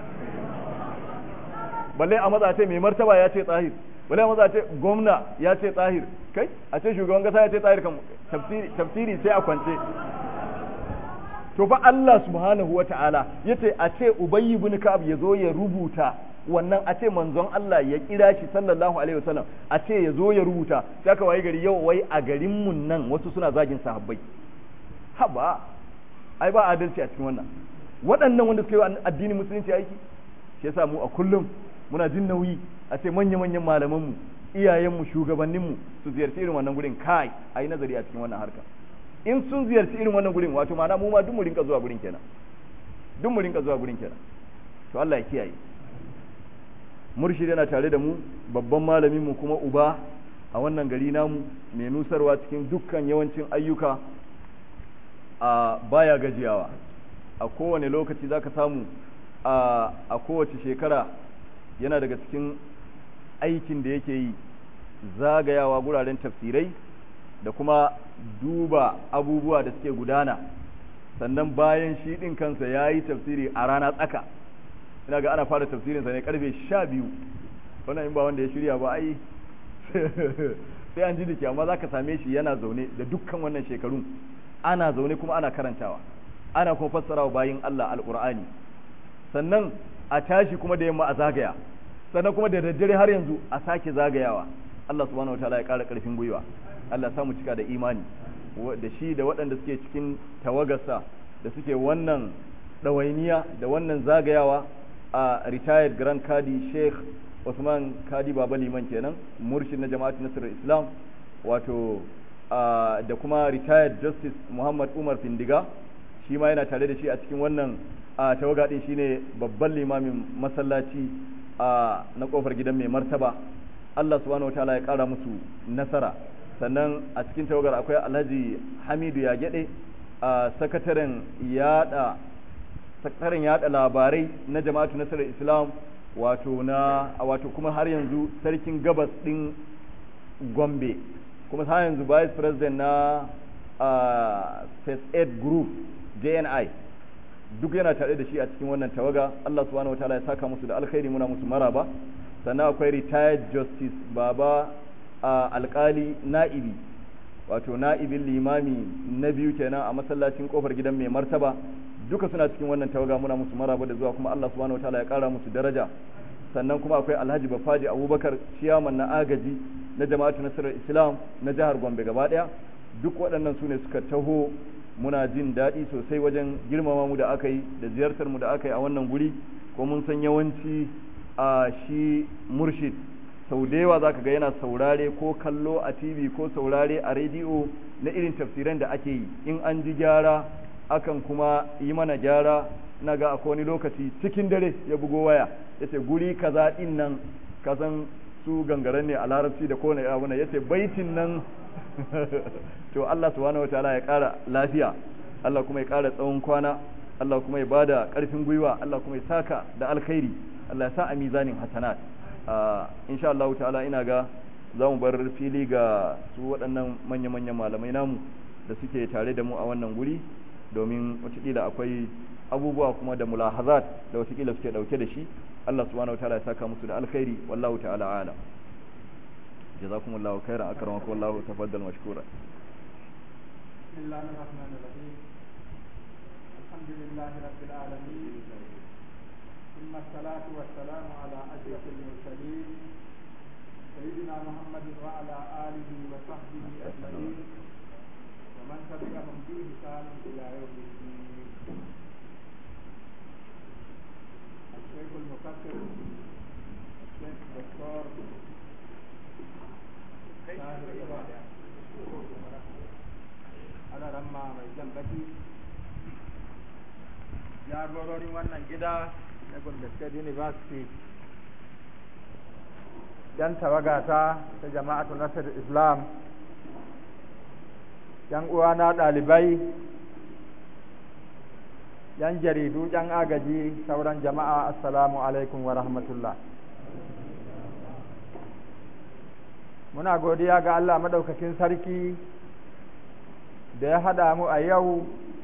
Speaker 1: balle a maza ce mai martaba ya ce tsahir balle a maza ce gwamna ya ce tsahir kai a ce shugaban kasa ya ce tsahir kan tafsiri tafsiri sai a kwance to fa Allah subhanahu wata'ala yace a ce Ubay ibn Ka'ab ya zo ya rubuta wannan a ce manzon Allah ya kira shi sallallahu alaihi wasallam a ce ya zo ya rubuta sai aka waye gari yau wai a garin mun nan wasu suna zagin sahabbai haba ai ba adalci a cikin wannan waɗannan wanda suka yi addinin musulunci aiki shi yasa mu a kullum muna jin nauyi a ce manya-manyan malaman mu iyayen mu shugabannin mu su ziyarci irin wannan gurin kai ayi nazari a cikin wannan harka in sun ziyarci irin wannan gurin wato ma'ana mu ma duk mu rinka zuwa gurin kenan duk mu rinka zuwa gurin kenan to Allah ya kiyaye murshid yana tare da mu babban malamin mu kuma uba a wannan gari namu mai nusarwa cikin dukkan yawancin ayyuka a baya gajiyawa a kowane lokaci zaka samu a a kowace shekara yana daga cikin aikin da yake yi zagayawa guraren tafsirai da kuma duba abubuwa da suke gudana sannan bayan shi din kansa ya yi tafsiri a rana tsaka ina ga ana fara tafsirinsa ne karfe sha biyu wannan in ba wanda ya shirya ba ai sai an ji dake amma za ka same shi yana zaune da dukkan wannan shekarun ana zaune kuma ana karantawa ana kuma fassarawa bayin Allah alqur'ani sannan a tashi kuma da yamma a zagaya sannan kuma da daddare har yanzu a sake zagayawa Allah subhanahu wataala ya ƙara ƙarfin gwiwa Allah samu cika da imani da shi da waɗanda suke cikin tawagarsa da suke wannan ɗawainiya da wannan zagayawa a retired grand kadi Sheikh Usman Kadi Baba Liman kenan murshid na jama'at Nasrul Islam wato da kuma retired Justice Muhammad Umar Findiga shi ma yana tare da shi a cikin wannan tawaga din shine babban limamin masallaci na kofar gidan mai martaba Allah subhanahu wataala ya kara musu nasara sannan a cikin tawagar akwai Alhaji Hamidu ya gede a sakataren yada sakataren yada labarai na jama'atu nasarar Islam wato na wato kuma har yanzu sarkin gabas din Gombe kuma har yanzu vice president na First Aid Group J N I duk yana tare da shi a cikin wannan tawaga Allah subhanahu wataala ya saka musu da alkhairi muna musu maraba sannan akwai retired justice baba a alkali na'ibi wato na'ibin limami na biyu kenan a masallacin kofar gidan mai martaba duka suna cikin wannan tawaga muna musu maraba da zuwa kuma Allah subhanahu wataala ya kara musu daraja sannan kuma akwai Alhaji Bafaji Abubakar ciyaman na agaji na jama'atu nasarar Islam na jihar Gombe gaba daya duk waɗannan su ne suka taho muna jin daɗi sosai wajen girmama mu da aka yi da ziyartar mu da aka yi a wannan guri ko mun san yawanci a shi murshid sau da yawa za ka ga yana saurare ko kallo a tv ko saurare a rediyo na irin tafsiran da ake yi in an ji gyara akan kuma yi mana gyara na ga akwai wani lokaci cikin dare ya bugo waya ya ce guri kaza ɗin nan kasan su gangaren ne a larabci da kowane abu ya ce baitin nan to Allah subhanahu wataala ya ƙara lafiya Allah kuma ya ƙara tsawon kwana Allah kuma ya bada ƙarfin gwiwa Allah kuma ya saka da alkhairi Allah ya sa a mizanin hasanat insha Allah ta'ala ina ga za mu bar fili ga su waɗannan manya-manyan malamai namu da suke tare da mu a wannan guri domin watakila akwai abubuwa kuma da mulahazat da watakila suke ɗauke da shi Allah subhanahu wataala ya saka musu da alkhairi wallahu ta'ala ala jazakumullahu khairan akramakum wallahu tafaddal mashkura
Speaker 3: بسم الله الرحمن الرحيم الحمد لله رب العالمين ثم الصلاة والسلام على أشرف المرسلين سيدنا محمد وعلى آله وصحبه أجمعين ومن تبعهم بإحسان إلى يوم الدين. الشيخ المفكر الشيخ الدكتور ana ramma mai jan baki jagororin wannan gida na Gombe State University, yan tawagata ta jama'atu Nasir Islam, yan uwana ɗalibai, yan jaridu, yan agaji, sauran jama'a, assalamu alaikum wa rahmatullah. Muna godiya ga Allah madaukakin sarki da ya haɗa mu a yau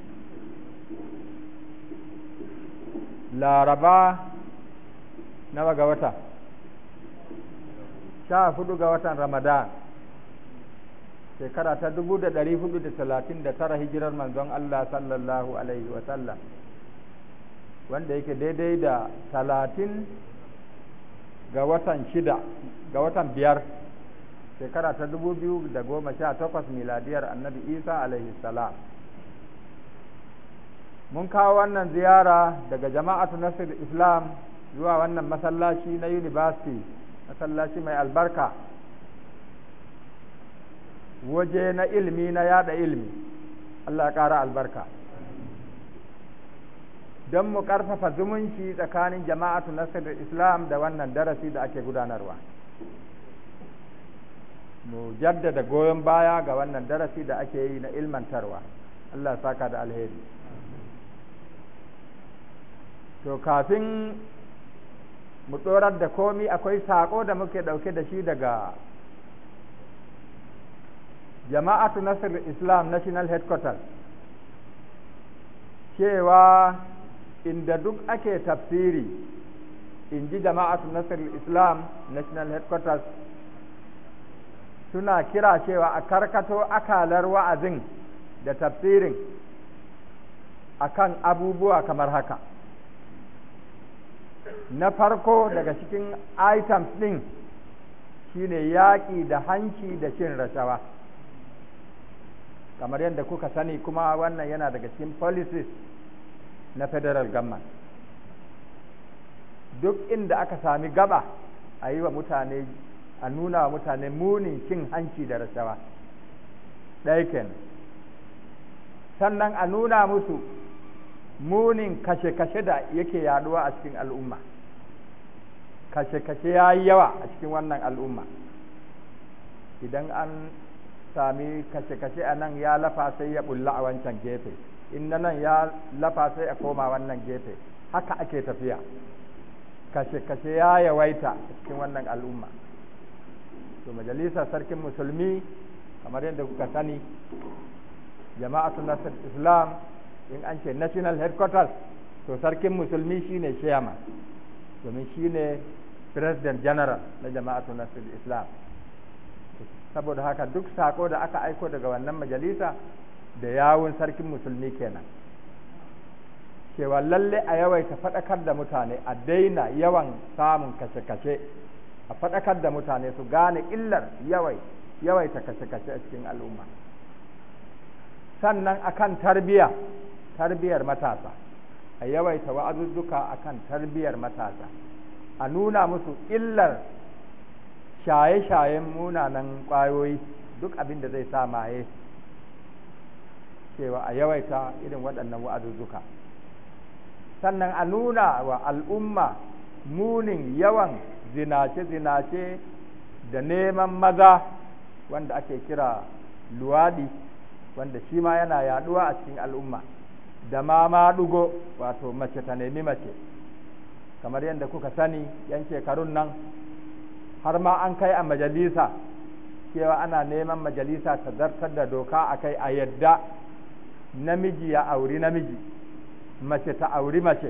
Speaker 3: Laraba nawa ga wata sha hudu ga watan Ramadan shekara ta dubu da ɗari hudu da talatin da tara hijirar manzon Allah sallallahu alaihi wa sallam, wanda yake daidai da talatin ga watan shida ga watan biyar shekara ta dubu biyu da goma sha takwas miladiyar annabi Isa alaihi salam. Mun kawo wannan ziyara daga jama'atu Nasir Islam zuwa wannan masallaci na university, masallaci mai albarka, waje na ilmi na yada ilmi, Allah ya ƙara albarka, don mu ƙarfafa zumunci tsakanin jama'atu Nasir Islam da wannan darasi da ake gudanarwa. Mu jaddada goyon baya ga wannan darasi da ake yi na ilmantarwa. Allah saka da alheri. To kafin mu tsorar da komi akwai saƙo da muke ɗauke da shi daga jama'atu Nasir Islam National Headquarters, cewa inda duk ake tafsiri, in ji jama'atu Nasir Islam National Headquarters, suna kira cewa a karkato akalar wa'azin da tafsirin akan abubuwa kamar haka. Na farko daga cikin items ɗin shine yaƙi da hanci da cin rashawa, kamar yadda kuka sani, kuma wannan yana daga cikin policies na federal government. Duk inda aka sami gaba a yi wa mutane, a nuna wa mutane munin cin hanci da rashawa, ɗaya kenan. Sannan a nuna musu munin kashe-kashe da yake yaduwa a cikin al'umma. Kashe-kashe ya yi yawa a cikin wannan al'umma. Idan an sami kashe-kashe a nan ya lafa sai ya bulla a wancan gefe, in na nan ya lafa sai a koma wannan gefe, haka ake tafiya. Kashe-kashe ya yawaita a cikin wannan al'umma. To majalisar sarkin musulmi, kamar yadda kuka sani, jama'atu Nasir Islam, in an ce national headquarters, to sarkin musulmi shine chairman, domin shine president general na jama'atu Nasir Islam. Saboda haka duk sako da aka aiko daga wannan majalisa da yawun sarkin musulmi kenan, cewa lalle a yawaita faɗakar da mutane, a daina yawan samun kashe-kashe, a faɗakar da mutane su gane illar yawai yawaita kashe-kashe a cikin al'umma. Sannan akan tarbiya, tarbiyar matasa, a yawaita wa'azuzzuka akan tarbiyar matasa, a nuna musu illar shaye-shayen munanan ƙwayoyi, duk abin da zai sa maye, cewa a yawaita irin waɗannan wa'azuzzuka. Sannan a nuna wa al'umma munin yawan zinace-zinace da neman maza, wanda ake kira luwadi, wanda shi ma yana yaduwa a cikin al'umma, da ma maɗugo, wato mace ta nemi mace, kamar yadda kuka sani yan shekarun nan har ma an kai a majalisa cewa ana neman majalisa ta zartar da doka a kai a yadda namiji ya auri namiji, mace ta auri mace.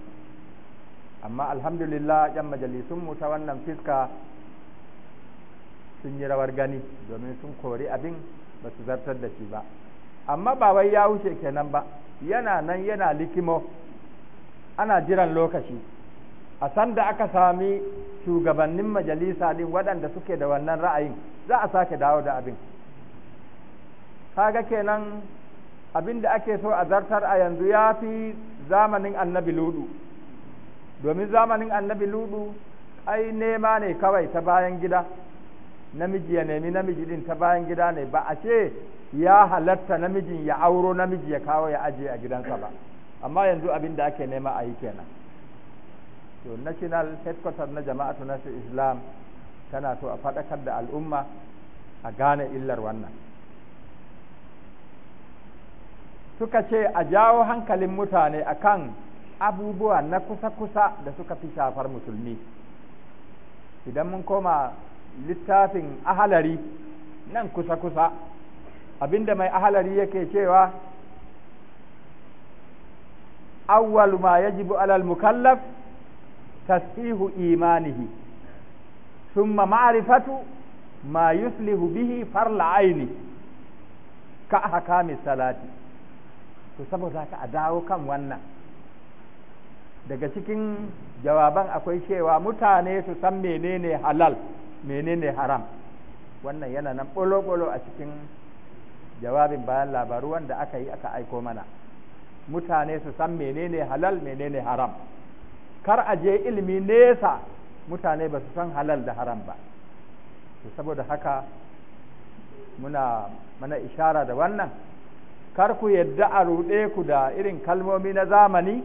Speaker 3: Amma alhamdulillah yan majalisunmu ta wannan fiska sun yi rawar gani, domin sun kori abin ba su zartar da shi ba. amma ba wai ya wuce kenan ba, yana nan yana likimo, ana jiran lokaci. A sanda aka sami shugabannin majalisa din waɗanda suke da wannan ra'ayin, za a sake dawo da abin. Kaga kenan abin da ake so a zartar a yanzu ya fi zamanin annabi ludu, domin zamanin annabi ludu ai nema ne kawai ta bayan gida, namiji ya nemi namiji din ta bayan gida ne, ba a ce ya halatta namijin ya auro namiji ya kawo ya ajiye a gidansa ba. Amma yanzu abin da ake nema a yi kenan. To national headquarters na jama'atu nasir islam tana so a faɗakar da al'umma a gane illar wannan. Suka ce a jawo hankalin mutane akan abubuwa na kusa-kusa da suka fi shafar musulmi. Idan mun koma littafin ahalari nan kusa-kusa, abinda mai ahalari yake cewa awwal ma yajibu alal mukallaf tashihu imanihi thumma ma'rifatu ma yuslihu bihi farla aini ka ahkami salati. To saboda haka a dawo kan wannan, daga cikin jawaban akwai cewa mutane su san menene halal menene haram. Wannan yana nan bolo-bolo a cikin jawabin bayan labaru wanda aka yi aka aiko mana. Mutane su san menene halal menene haram, kar a je ilimi nesa mutane ba su san halal da haram ba. To saboda haka muna mana ishara da wannan, kar ku yadda a ruɗe ku da irin kalmomi na zamani,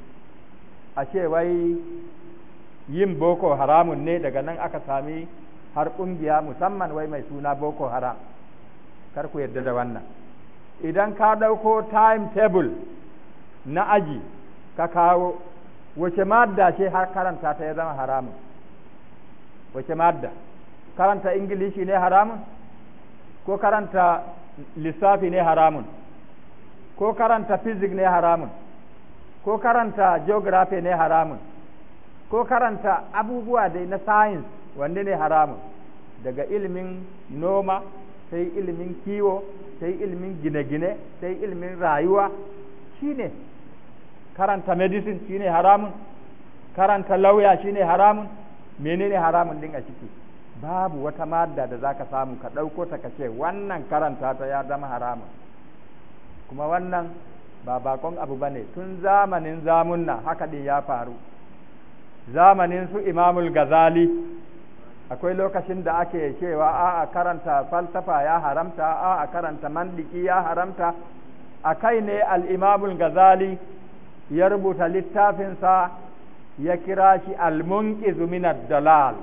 Speaker 3: a ce wai yin boko haramun ne, daga nan aka sami har ƙungiya musamman wai mai suna boko haram. Kar ku yadda da wannan. Idan ka ɗauko timetable na aji ka kawo, wace madda ce har karanta ta ya zama haramun? Wace madda? Karanta ingilishi ne haramun? Ko karanta lissafi ne haramun? Ko karanta physics ne haramun? Ko karanta geography ne haramun? Ko karanta abubuwa dai na science wanne ne haramun? Daga ilimin noma sai ilimin kiwo sai ilimin gine-gine sai ilimin rayuwa, shine karanta medicine shine haramun, karanta lauya shine haramun. Menene haramun din a ciki? Babu wata madda da zaka samu ka ɗauko ta kace wannan karanta ta ya zama haramun. Kuma wannan ba bakon abu bane, tun zamanin zamunna haka din ya faru. Zamanin su Imamul Ghazali akwai lokacin da ake cewa a a karanta falsafa ya haramta, a a karanta mandiki ya haramta. A kai ne al-Imamul Ghazali ya rubuta littafinsa ya kira shi al-munqizu min ad-dalal,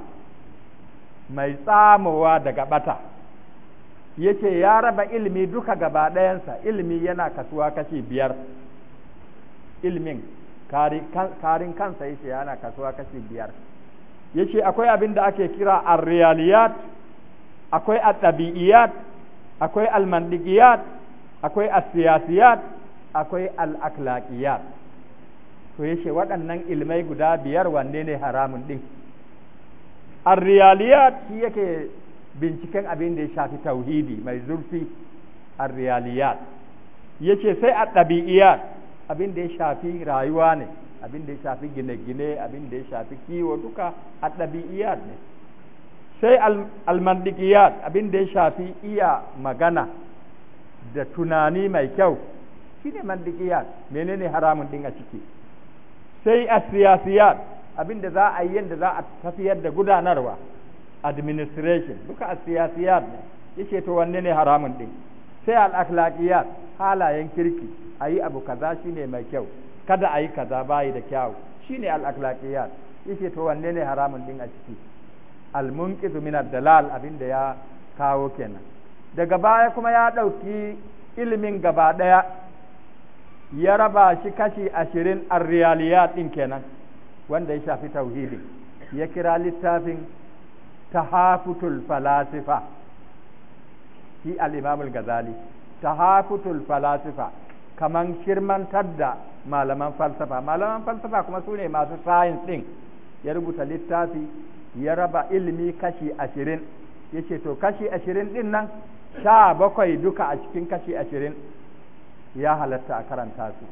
Speaker 3: mai tsamowa daga bata. Yace ya raba ilimi duka gaba ɗayansa, ilimi yana kasuwa kashi biyar. Ilimin karin kansa yace yana kasuwa kashi biyar. Yace akwai abin da ake kira ar-riyaliyat, akwai at-tabi'iyat, akwai al-mantiqiyat, akwai as-siyasiyat, akwai al-akhlaqiyat. To yace waɗannan ilmai guda biyar wanne ne haramun din? Ar-riyaliyat shi yake binciken abin da ya shafi tauhidi mai zurfi, ar-riyaliyat. Yace sai at-tabi'iyat, abin da ya shafi rayuwa ne, abin da ya shafi gine-gine, abin da ya shafi kiwo, duka at-tabi'iyat ne. Sai al-mantiqiyat, abin da ya shafi iya magana da tunani mai kyau, shine mantiqiyat. Menene haramun din a ciki? Sai as-siyasiyat, abin da za a yi yadda za a tafiyar da gudanarwa, administration, duka as-siyasiyat ne. Yace to wanne ne haramun din? Sai al-akhlaqiyat, halayen kirki, ayi abu kaza shine mai kyau, kada ayi kaza bayi da kyau, shine al-akhlaqiyat. Yace to wanne ne haramun din a ciki? Al-munqizu min ad-dalal, abin da ya kawo kenan. Daga baya kuma ya dauki ilimin gaba daya ya raba shi kashi ashirin, ar-riyaliyat din kenan, wanda ya shafi tauhidi. Ya kira littafin tahafutul falasifa, shi al-Imam al-Ghazali. Tahafutul falasifa, kaman shirmantar da malaman falsafa. Malaman falsafa kuma su ne masu science din. Ya rubuta littafi ya raba ilimi kashi ashirin. Ya ce to kashi ashirin din nan sha bakwai duka a cikin kashi ashirin ya halatta a karanta su.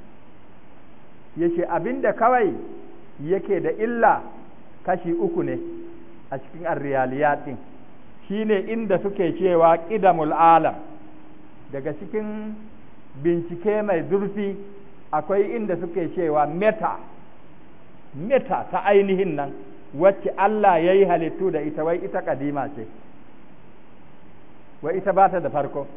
Speaker 3: Yace abinda kawai yake da illa kashi uku ne a cikin ar-riyaliyat din, shine inda suke cewa qidamul alam. Daga cikin bincike mai zurfi akwai inda suke cewa meta meta ta ainihin nan wacce Allah ya yi halittu da ita, wai ita kadima ce, wai ita ba ta da farko.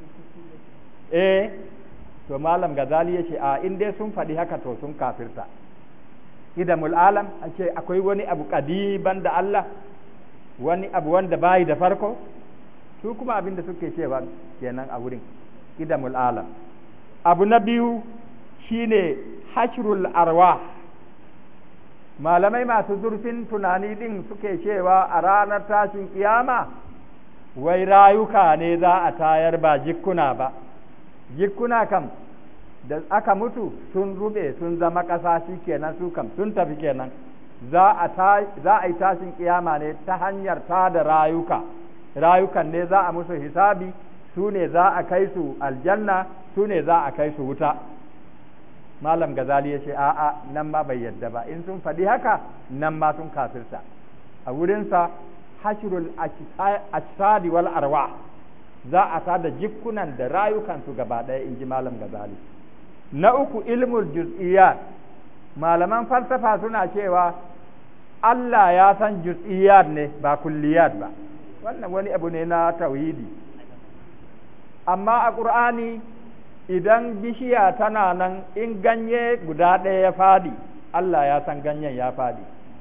Speaker 3: Eh, to Malam Gazali ya ce a in dai sun faɗi haka to sun kafirta. Idamul alam, a ce akwai wani abu kadiban da Allah, wani abu wanda bayi da farko, su kuma abin da suke cewa kenan a wurin idamul alam. Abu na biyu shine hashrul arwah. Malamai masu zurfin tunani din suke cewa a ranar tashin kiyama wai rayuka ne za a tayar ba jikkuna ba. Jikkuna kam da aka mutu sun rube sun zama ƙasa shi kenan, su kam sun tafi kenan. Za a za a yi tashin kiyama ne ta hanyar tada rayuka. Rayukan ne za a musu hisabi, su ne za a kai su aljanna, su ne za a kai su wuta. Malam Gazali ya ce a'a, nan ma bai yadda ba, in sun faɗi haka nan ma sun kafirta. A wurinsa hashrul ajsadi wal arwah, za a tada jikunan da rayukansu gaba ɗaya, in ji Malam Gazali. Na uku ilmul juz'iyat. Malaman falsafa suna cewa Allah ya san juz'iyat ne ba kulliyat ba. Wannan wani abu ne na tauhidi. Amma a Qur'ani idan bishiya tana nan, in ganye guda ɗaya ya fadi, Allah ya san ganyen ya fadi.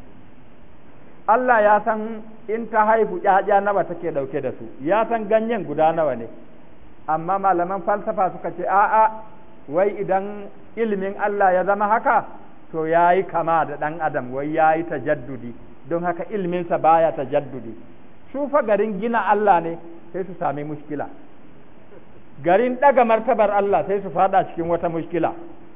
Speaker 3: Allah ya san in ta haifu ƴaƴa nawa take ɗauke da su, ya san ganyen guda nawa ne. Amma malaman falsafa suka ce a'a, wai idan ilimin Allah ya zama haka to ya yi kama da ɗan adam, wai ya yi tajaddudi, don haka iliminsa baya tajaddudi. Su fa garin gina Allah ne sai su sami mushkila, garin ɗaga martabar Allah sai su fada cikin wata mushkila.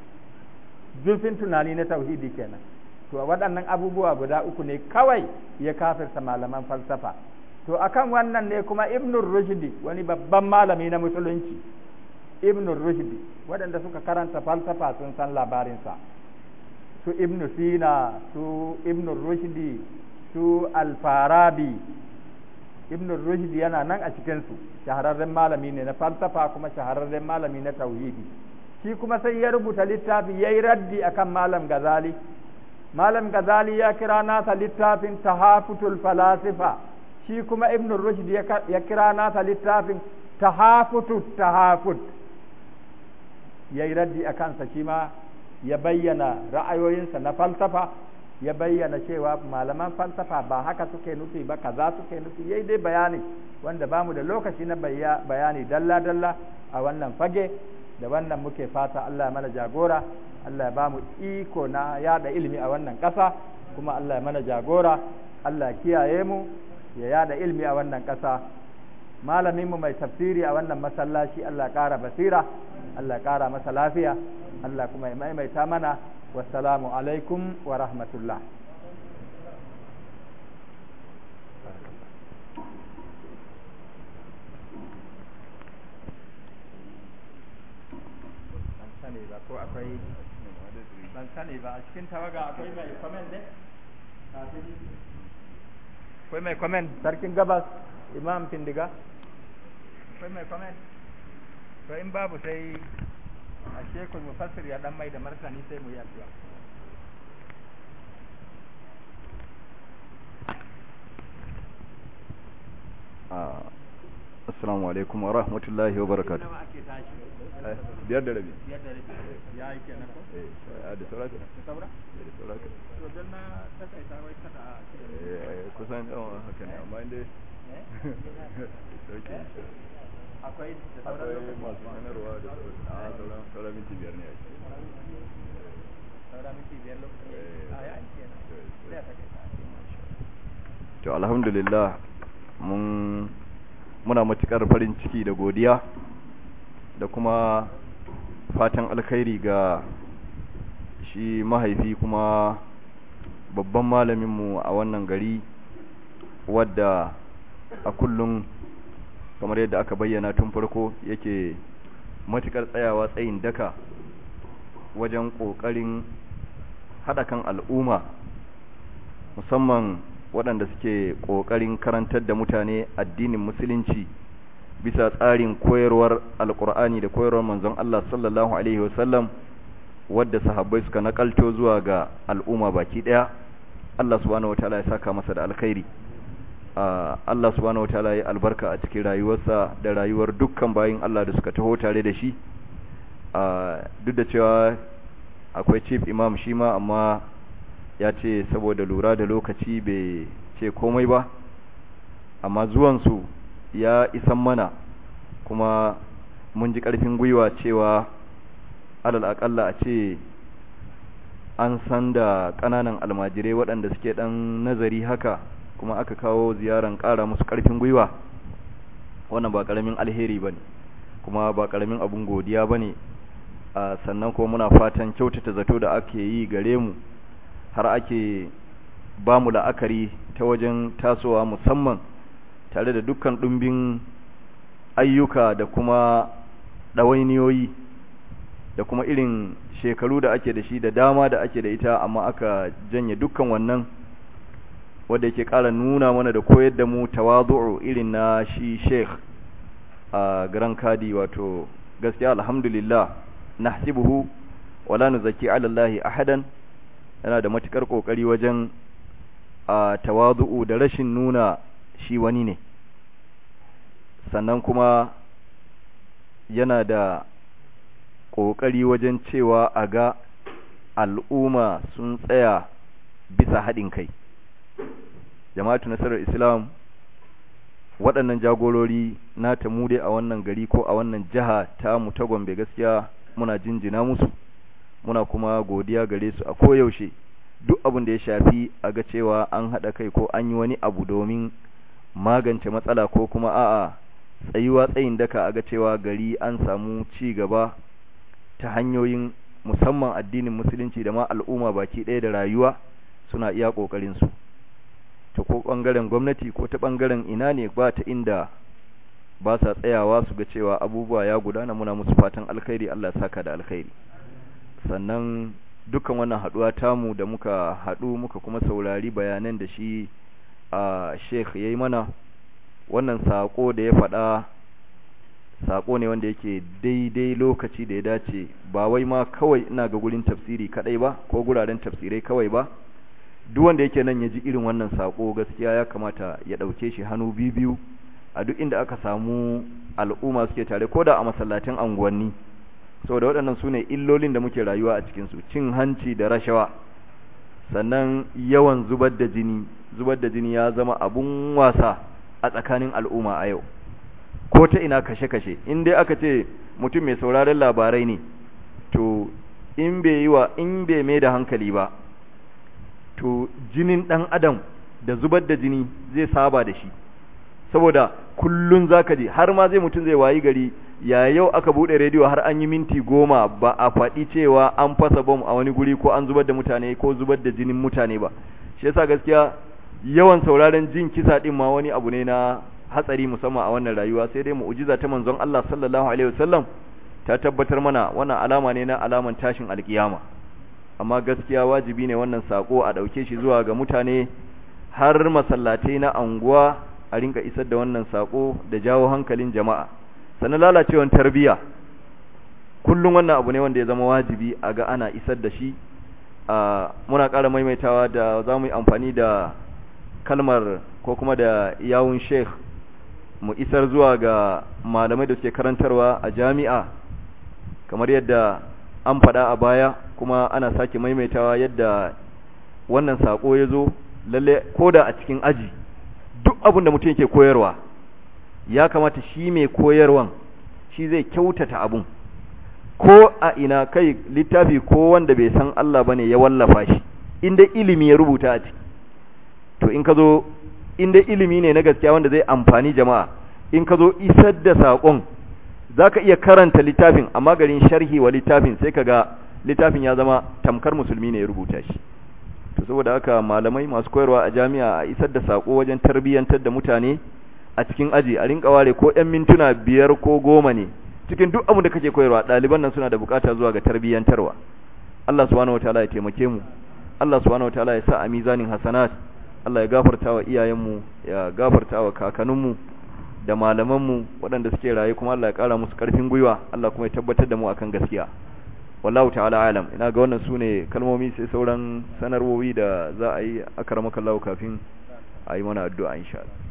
Speaker 3: Zurfin tunani na tauhidi kenan. To waɗannan abubuwa guda uku ne kawai ya kafirta malaman falsafa. To akan wannan ne kuma Ibnur Rushdi, wani babban malami na musulunci, Ibnur Rushdi, waɗanda suka karanta falsafa sun san labarinsa, su Ibn Sina, su Ibnur Rushdi, su Al-Farabi. Ibnur Rushdi yana nan a cikinsu, shahararren malami ne na falsafa kuma shahararren malami na tauhidi. Shi kuma sai ya rubuta littafi ya yi raddi akan Malam Gazali. Malam Gazali ya kira nasa littafin Tahafutul Falasifa, shi kuma Ibn Rushd ya kira nasa littafin Tahafutut Tahafut. Ya yi raddi a kansa, shi ma ya bayyana ra'ayoyinsa na falsafa, ya bayyana cewa malaman falsafa ba haka suke nufi ba, kaza suke nufi. Yayi dai bayani wanda bamu da lokaci na bayani dalla-dalla a wannan fage. Da wannan muke fata Allah ya mana jagora, Allah ya bamu iko na yada ilimi a wannan ƙasa, kuma Allah ya mana jagora, Allah ya kiyaye mu ya yada ilimi a wannan ƙasa. Malamin mu mai tafsiri a wannan masallaci, Allah ya ƙara basira, Allah ya ƙara masa lafiya, Allah kuma ya maimaita mana. Wassalamu alaikum wa rahmatullah. Ko akwai ban sani ba a cikin tawaga akwai mai comment ne? Akwai mai comment sarkin gabas Imam Findiga? Akwai mai comment? To in babu sai a Shekul Mufassir ya dan mai da martani sai mu yi addu'a.
Speaker 1: Assalamu alaikum wa rahmatullahi wa barakatuh. Biyar da rabi.
Speaker 3: Biyar da rabi. Ya yi kenan ko?
Speaker 1: Eh, da saura. Da
Speaker 3: saura?
Speaker 1: Da saura.
Speaker 3: To dan na takaita wai kada
Speaker 1: eh kusan yawan haka ne, amma inda sauki.
Speaker 3: Akwai da saura
Speaker 1: masu sanarwa da a sauran sauran minti biyar ne ake.
Speaker 3: Saura minti biyar lokaci. A ya yi kenan. Sai a takaita.
Speaker 1: To alhamdulillah mun muna matukar farin ciki da godiya da kuma fatan alkhairi ga shi mahaifi kuma babban malaminmu a wannan gari, wadda a kullum kamar yadda aka bayyana tun farko yake matukar tsayawa tsayin daka wajen ƙoƙarin haɗa kan al'umma, musamman waɗanda suke ƙoƙarin karantar da mutane addinin musulunci bisa tsarin koyarwar alƙur'ani da koyarwar manzon Allah sallallahu alaihi wasallam wadda sahabbai suka nakalto zuwa ga al'umma baki ɗaya. Allah subhanahu wataala ya saka masa da alkhairi. Allah subhanahu wataala ya albarka a cikin rayuwarsa da rayuwar dukkan bayin Allah da suka taho tare da shi. Duk da cewa akwai chief imam shi ma, amma ya ce saboda lura da lokaci bai ce komai ba, amma zuwansu ya isan mana kuma mun ji ƙarfin gwiwa cewa alal aƙalla a ce an san da ƙananan almajirai waɗanda suke ɗan nazari haka, kuma aka kawo ziyaran ƙara musu ƙarfin gwiwa. Wannan ba ƙaramin alheri ba ne, kuma ba ƙaramin abun godiya ba ne. Sannan kuma muna fatan kyautata zato da ake yi gare mu, har ake ba mu la'akari ta wajen tasowa, musamman tare da dukkan ɗumbin ayyuka da kuma ɗawainiyoyi da kuma irin shekaru da ake da shi da dama da ake da ita, amma aka janye dukkan wannan, wanda yake ƙara nuna mana da koyar da mu tawazu'u irin na shi Sheikh a Grand Kadi. Wato gaskiya alhamdulillah nahsibuhu wala nuzaki ala Allah ahadan, yana da matukar kokari wajen a tawazu'u da rashin nuna shi wani ne, sannan kuma yana da kokari wajen cewa a ga al'umma sun tsaya bisa haɗin kai. Jama'atu Nasarar Islam, waɗannan jagorori na ta mu dai a wannan gari ko a wannan jiha ta mu ta Gombe, gaskiya muna jinjina musu, muna kuma godiya gare su a koyaushe. Duk abin da ya shafi a ga cewa an haɗa kai ko an yi wani abu domin magance matsala, ko kuma a'a tsayuwa tsayin daka a ga cewa gari an samu ci gaba ta hanyoyin musamman addinin musulunci da ma al'umma baki ɗaya da rayuwa, suna iya ƙoƙarin su. Ta ko ɓangaren gwamnati ko ta ɓangaren ina ne, ba ta inda ba sa tsayawa su ga cewa abubuwa ya gudana. Muna musu fatan alkhairi, Allah saka da alkhairi. Sannan dukkan wannan haduwa tamu da muka hadu muka kuma saurari bayanan da shi a Sheikh yayi mana, wannan sako da ya faɗa sako ne wanda yake daidai lokaci da ya dace, ba wai ma kawai ina ga gurin tafsiri kadai ba ko guraren tafsirai kawai ba. Duk wanda yake nan ya ji irin wannan sako, gaskiya ya kamata ya dauke shi hannu biyu a duk inda aka samu al'umma suke tare, ko da a masallatin anguwanni, saboda waɗannan su ne illolin da muke rayuwa a cikinsu: cin hanci da rashawa, sannan yawan zubar da jini. Zubar da jini ya zama abun wasa a tsakanin al'umma a yau, ko ta ina kashe-kashe. In dai aka ce mutum mai sauraron labarai ne, to in bai yi wa in bai mai da hankali ba, to jinin ɗan adam da zubar da jini zai saba da shi, saboda kullun zaka ji har ma zai mutum zai wayi gari ya yau aka bude rediyo har an yi minti goma ba a faɗi cewa an fasa bom a wani guri ko an zubar da mutane ko zubar da jinin mutane ba. Shi yasa gaskiya yawan sauraron jin kisa din ma wani abu ne na hatsari, musamman a wannan rayuwa. Sai dai mu'jiza ta manzon Allah sallallahu alaihi wasallam ta tabbatar mana wannan alama ne na alaman tashin alkiyama. Amma gaskiya wajibi ne wannan sako a dauke shi zuwa ga mutane, har masallatai na anguwa a rinka isar da wannan sako da jawo hankalin jama'a. Sannan lalacewan tarbiya, kullum wannan abu ne wanda ya zama wajibi a ga ana isar da shi. Muna ƙara maimaitawa da za mu yi amfani da kalmar ko kuma da yawun sheikh mu isar zuwa ga malamai da suke karantarwa a jami'a, kamar yadda an faɗa a baya, kuma ana sake maimaitawa yadda wannan sako ya zo. Lalle ko da a cikin aji, duk abin da mutum yake koyarwa ya kamata shi mai koyarwan shi zai kyautata abun, ko a ina, kai littafi ko wanda bai san Allah bane ya wallafa shi, inda ilimi ya rubuta a ciki, to in ka zo, inda ilimi ne na gaskiya wanda zai amfani jama'a, in ka zo isar da saƙon zaka iya karanta littafin, amma garin sharhi wa littafin sai kaga littafin ya zama tamkar musulmi ne ya rubuta shi. To saboda haka malamai masu koyarwa a jami'a a isar da sako wajen tarbiyyantar da mutane a cikin aji, a rinka ware ko ɗan mintuna biyar ko goma ne cikin duk abin da kake koyarwa ɗaliban nan suna da bukata zuwa ga tarbiyyantarwa. Allah subhanahu wataala ya taimake mu, Allah subhanahu wataala ya sa a mizanin hasanat, Allah ya gafarta wa iyayenmu, ya gafarta wa kakanninmu da malamanmu waɗanda suke raye, kuma Allah ya ƙara musu ƙarfin gwiwa, Allah kuma ya tabbatar da mu akan gaskiya. Wallahu ta'ala alam. Ina ga wannan sune kalmomi, sai sauran sanarwowi da za a yi akramakallahu kafin a yi mana addu'a insha Allah.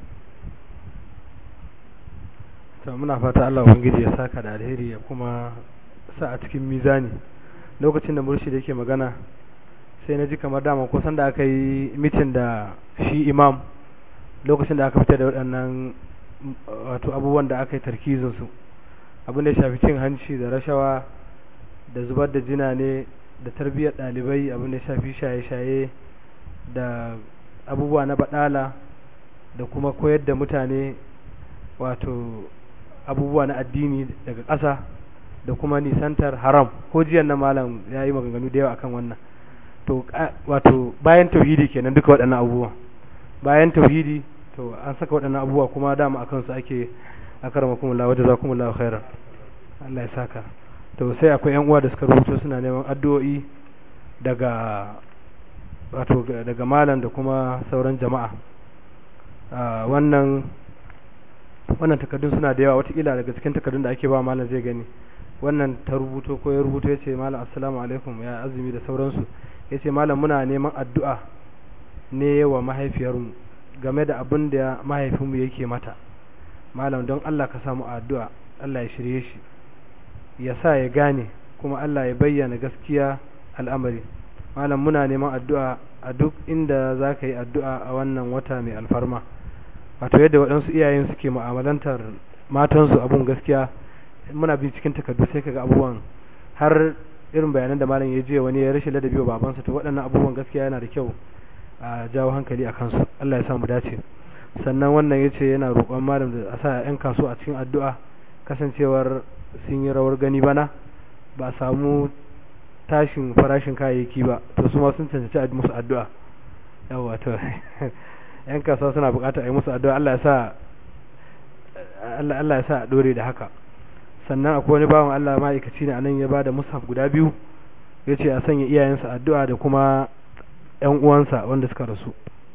Speaker 4: To muna fata Allah ubangiji ya saka da alheri ya kuma sa a cikin mizani. Lokacin da murshi da yake magana sai na ji kamar dama ko san da aka yi mitin da shi imam, lokacin da aka fitar da waɗannan wato abubuwan da aka yi tarkizin su, abin da ya shafi cin hanci da rashawa da zubar da jina ne da tarbiyyar ɗalibai, abin da ya shafi shaye-shaye da abubuwa na baɗala da kuma koyar da mutane wato abubuwa na addini daga ƙasa da kuma nisantar haram. Ko jiyan na malam ya yi maganganu da yawa akan wannan. To wato bayan tauhidi kenan duka waɗannan abubuwa, bayan tauhidi to an saka waɗannan abubuwa kuma dama akan su ake akramakumullah wa jazakumullahu khairan, Allah ya saka. To sai akwai yan uwa da suka rubuto suna neman addu'o'i daga wato daga malam da kuma sauran jama'a. wannan wannan takardun suna da yawa, watakila daga cikin takardun da ake ba malam zai gani. Wannan ta rubuto ko ya rubuto ya ce malam assalamu alaikum ya azumi da sauransu, ya ce malam muna neman addu'a ne wa mahaifiyarmu game da abin da mahaifinmu yake mata. Malam don Allah ka samu addu'a, Allah ya shirye shi, ya sa ya gane, kuma Allah ya bayyana gaskiya al'amari. Malam muna neman addu'a a duk inda za ka yi addu'a a wannan wata mai alfarma. Wato yadda waɗansu iyayen suke mu'amalantar matansu abun gaskiya, muna bi cikin takardu sai kaga abubuwan har irin bayanan da malam ya je wani ya rashin ladabi wa babansa. To waɗannan abubuwan gaskiya yana da kyau a jawo hankali a kansu. Allah ya sa mu dace. Sannan wannan ya ce yana roƙon malam da a sa 'yan kasuwa a cikin addu'a, kasancewar sun yi rawar gani bana ba a samu tashin farashin kayayyaki ba, to su ma sun cancanci a musu addu'a. Yawa to 'yan kasuwa suna buƙatar a yi musu addu'a. Allah ya sa Allah Allah ya sa a dore da haka. Sannan akwai wani bawan Allah ma'aikaci ne anan ya bada mushaf guda biyu, yace a sanya iyayensa addu'a da kuma ƴan uwansa wanda suka rasu,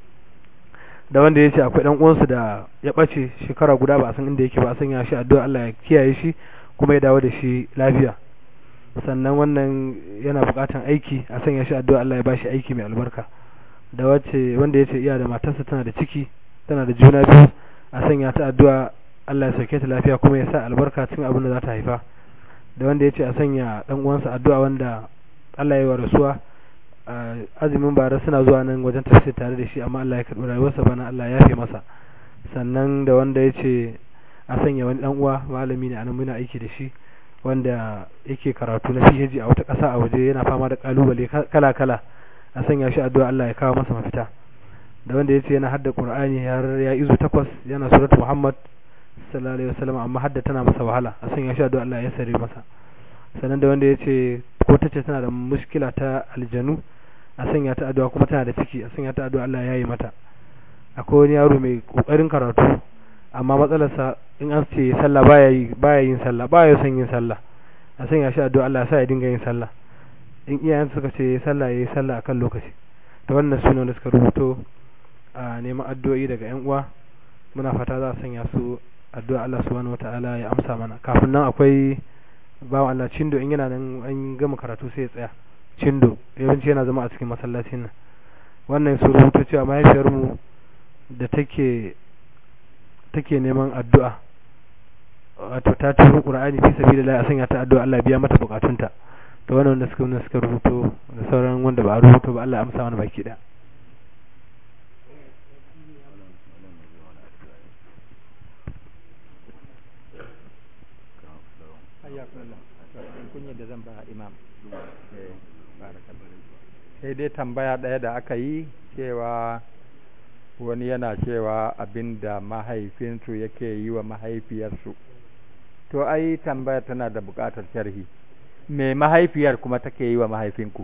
Speaker 4: da wanda yace akwai ɗan uwansa da ya bace shekara guda ba a san inda yake ba, a sanya shi addu'a Allah ya kiyaye shi kuma ya dawo da shi lafiya. Sannan wannan yana buƙatan aiki, a sanya shi addu'a Allah ya bashi aiki mai albarka. Da wacce wanda yace iya da matarsa tana da ciki, tana da juna biyu, a sanya ta addu'a Allah ya sauke ta lafiya kuma ya sa albarka cikin abin da za ta haifa. Da wanda yace a sanya dan uwansa addu'a wanda Allah ya yi wa rasuwa, azumin bara suna zuwa nan wajen tafsir tare da shi, amma Allah ya karɓi rayuwarsa bana, Allah ya yafe masa. Sannan da wanda yace a sanya wani dan uwa malami ne anan muna aiki da shi, wanda yake karatu na P H D a wata ƙasa a waje, yana fama da kalubale kala kala, a sanya shi addu'a Allah ya kawo masa mafita. Da wanda yace yana hadda Qur'ani har ya izu takwas, yana suratul Muhammad sallallahu alaihi wasallam, amma hadda tana masa wahala, a sanya shi addu'a Allah ya sare masa. Sannan da wanda yace ko tace tana da mushkila ta aljanu, a sanya ta addu'a, kuma tana da ciki, a sanya ta addu'a Allah ya yi mata. Akwai wani yaro mai kokarin karatu, amma matsalarsa in an ce sallah baya yi baya yin sallah baya son yin sallah, a sanya shi addu'a Allah ya sa ya dinga yin sallah. In iyayen suka ce sallah yayi sallah akan lokaci. To wannan sunan da suka rubuto a neman addu'o'i daga ƴan uwa, muna fata za a sanya su addu'a Allah subhanahu wataala ya amsa mana. Kafin nan akwai bawan Allah Cindo, in yana nan an gama karatu sai ya tsaya. Cindo yawanci yana zama a cikin masallacin nan. Wannan su rubuto cewa mahaifiyarmu da take take neman addu'a, wato ta turo Qur'ani fi sabilillah, a sanya ta addu'a Allah ya biya mata bukatunta. To wannan wanda suka wanda suka rubuto da sauran wanda ba a rubuto ba, Allah ya amsa mana baki da.
Speaker 3: kunya da zan ba imam. Sai dai tambaya ɗaya da aka yi cewa wani yana cewa abinda mahaifinsu yake yi wa mahaifiyarsu. To ai tambaya tana da buƙatar sharhi. Me mahaifiyar kuma take yi wa mahaifinku?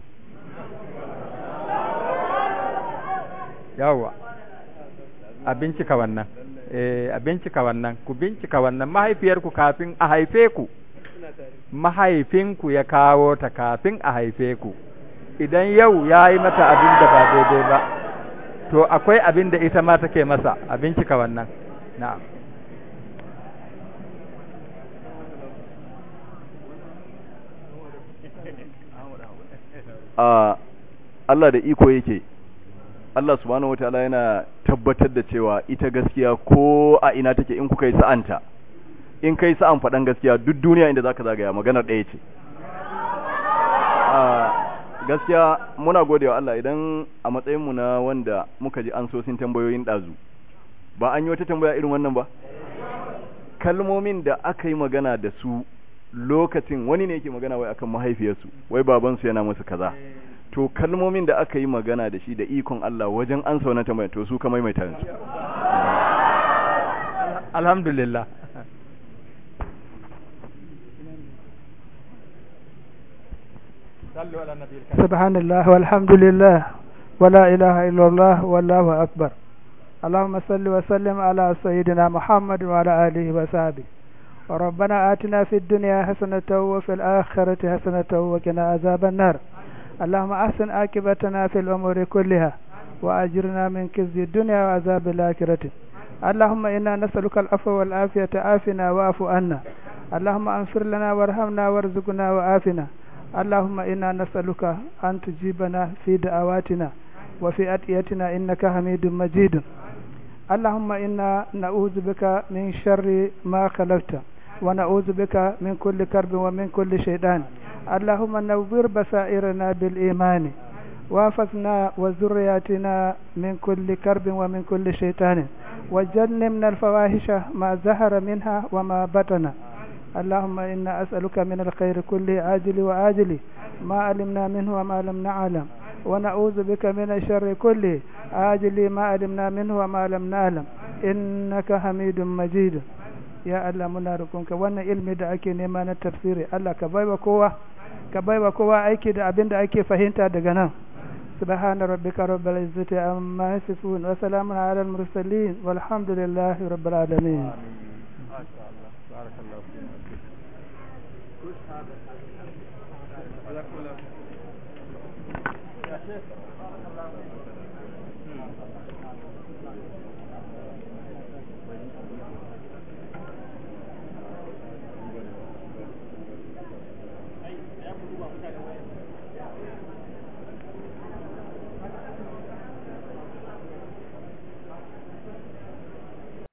Speaker 3: Yawa, a bincika wannan. eh a bincika wannan ku bincika wannan mahaifiyarku kafin a haife ku mahaifinku ya kawo ta kafin a haife ku idan yau ya yi mata abin da ba daidai ba to akwai abin da ita ma take masa a bincika wannan na'am
Speaker 1: a Allah da iko yake Allah subhanahu wataala yana tabbatar da cewa ita gaskiya ko a ina take in kuka yi sa'anta in kai sa'an faɗan gaskiya duk duniya inda zaka zagaya maganar ɗaya ce a gaskiya muna godewa Allah idan a matsayin mu na wanda muka ji an so sun tambayoyin ɗazu ba an yi wata tambaya irin wannan ba kalmomin da aka yi magana da su lokacin wani ne yake magana wai akan mahaifiyarsu wai babansu yana musu kaza to kalmomin da aka yi magana da shi da ikon Allah wajen an sauna tambaya to su ka maimaita su
Speaker 3: alhamdulillah
Speaker 5: subhanallah walhamdulillah wala ilaha illallah wallahu akbar اللهم صل وسلم على سيدنا محمد وعلى آله وصحبه وربنا آتنا في الدنيا حسنة وفي الآخرة حسنة وقنا عذاب النار اللهم أحسن عاقبتنا في الأمور كلها وأجرنا من خزي الدنيا وعذاب الآخرة اللهم إنا نسألك العفو والعافية عافنا واعف عنا اللهم أغفر لنا وارحمنا وارزقنا وعافنا اللهم إنا نسألك أن تجيبنا في دعواتنا وفي أدعيتنا إنك حميد مجيد اللهم إنا نعوذ بك من شر ما خلقت ونعوذ بك من كل كرب ومن كل شيطان اللهم نور بصائرنا بالإيمان وافزنا وذرياتنا من كل كرب ومن كل شيطان وجنبنا الفواحش ما ظهر منها وما بطن اللهم إنا أسألك من الخير كله عاجل وآجل ما علمنا منه وما لم نعلم ونعوذ بك من الشر كله عاجل ما علمنا منه وما لم نعلم إنك حميد مجيد ya Allah muna roƙonka wannan ilmi da ake nema na tafsiri Allah ka baiwa kowa ka baiwa kowa aiki da abin da ake fahimta daga nan subhana rabbika rabbil izzati amma yasifun wa salamun ala al mursalin walhamdulillahi rabbil alamin
Speaker 3: barakallahu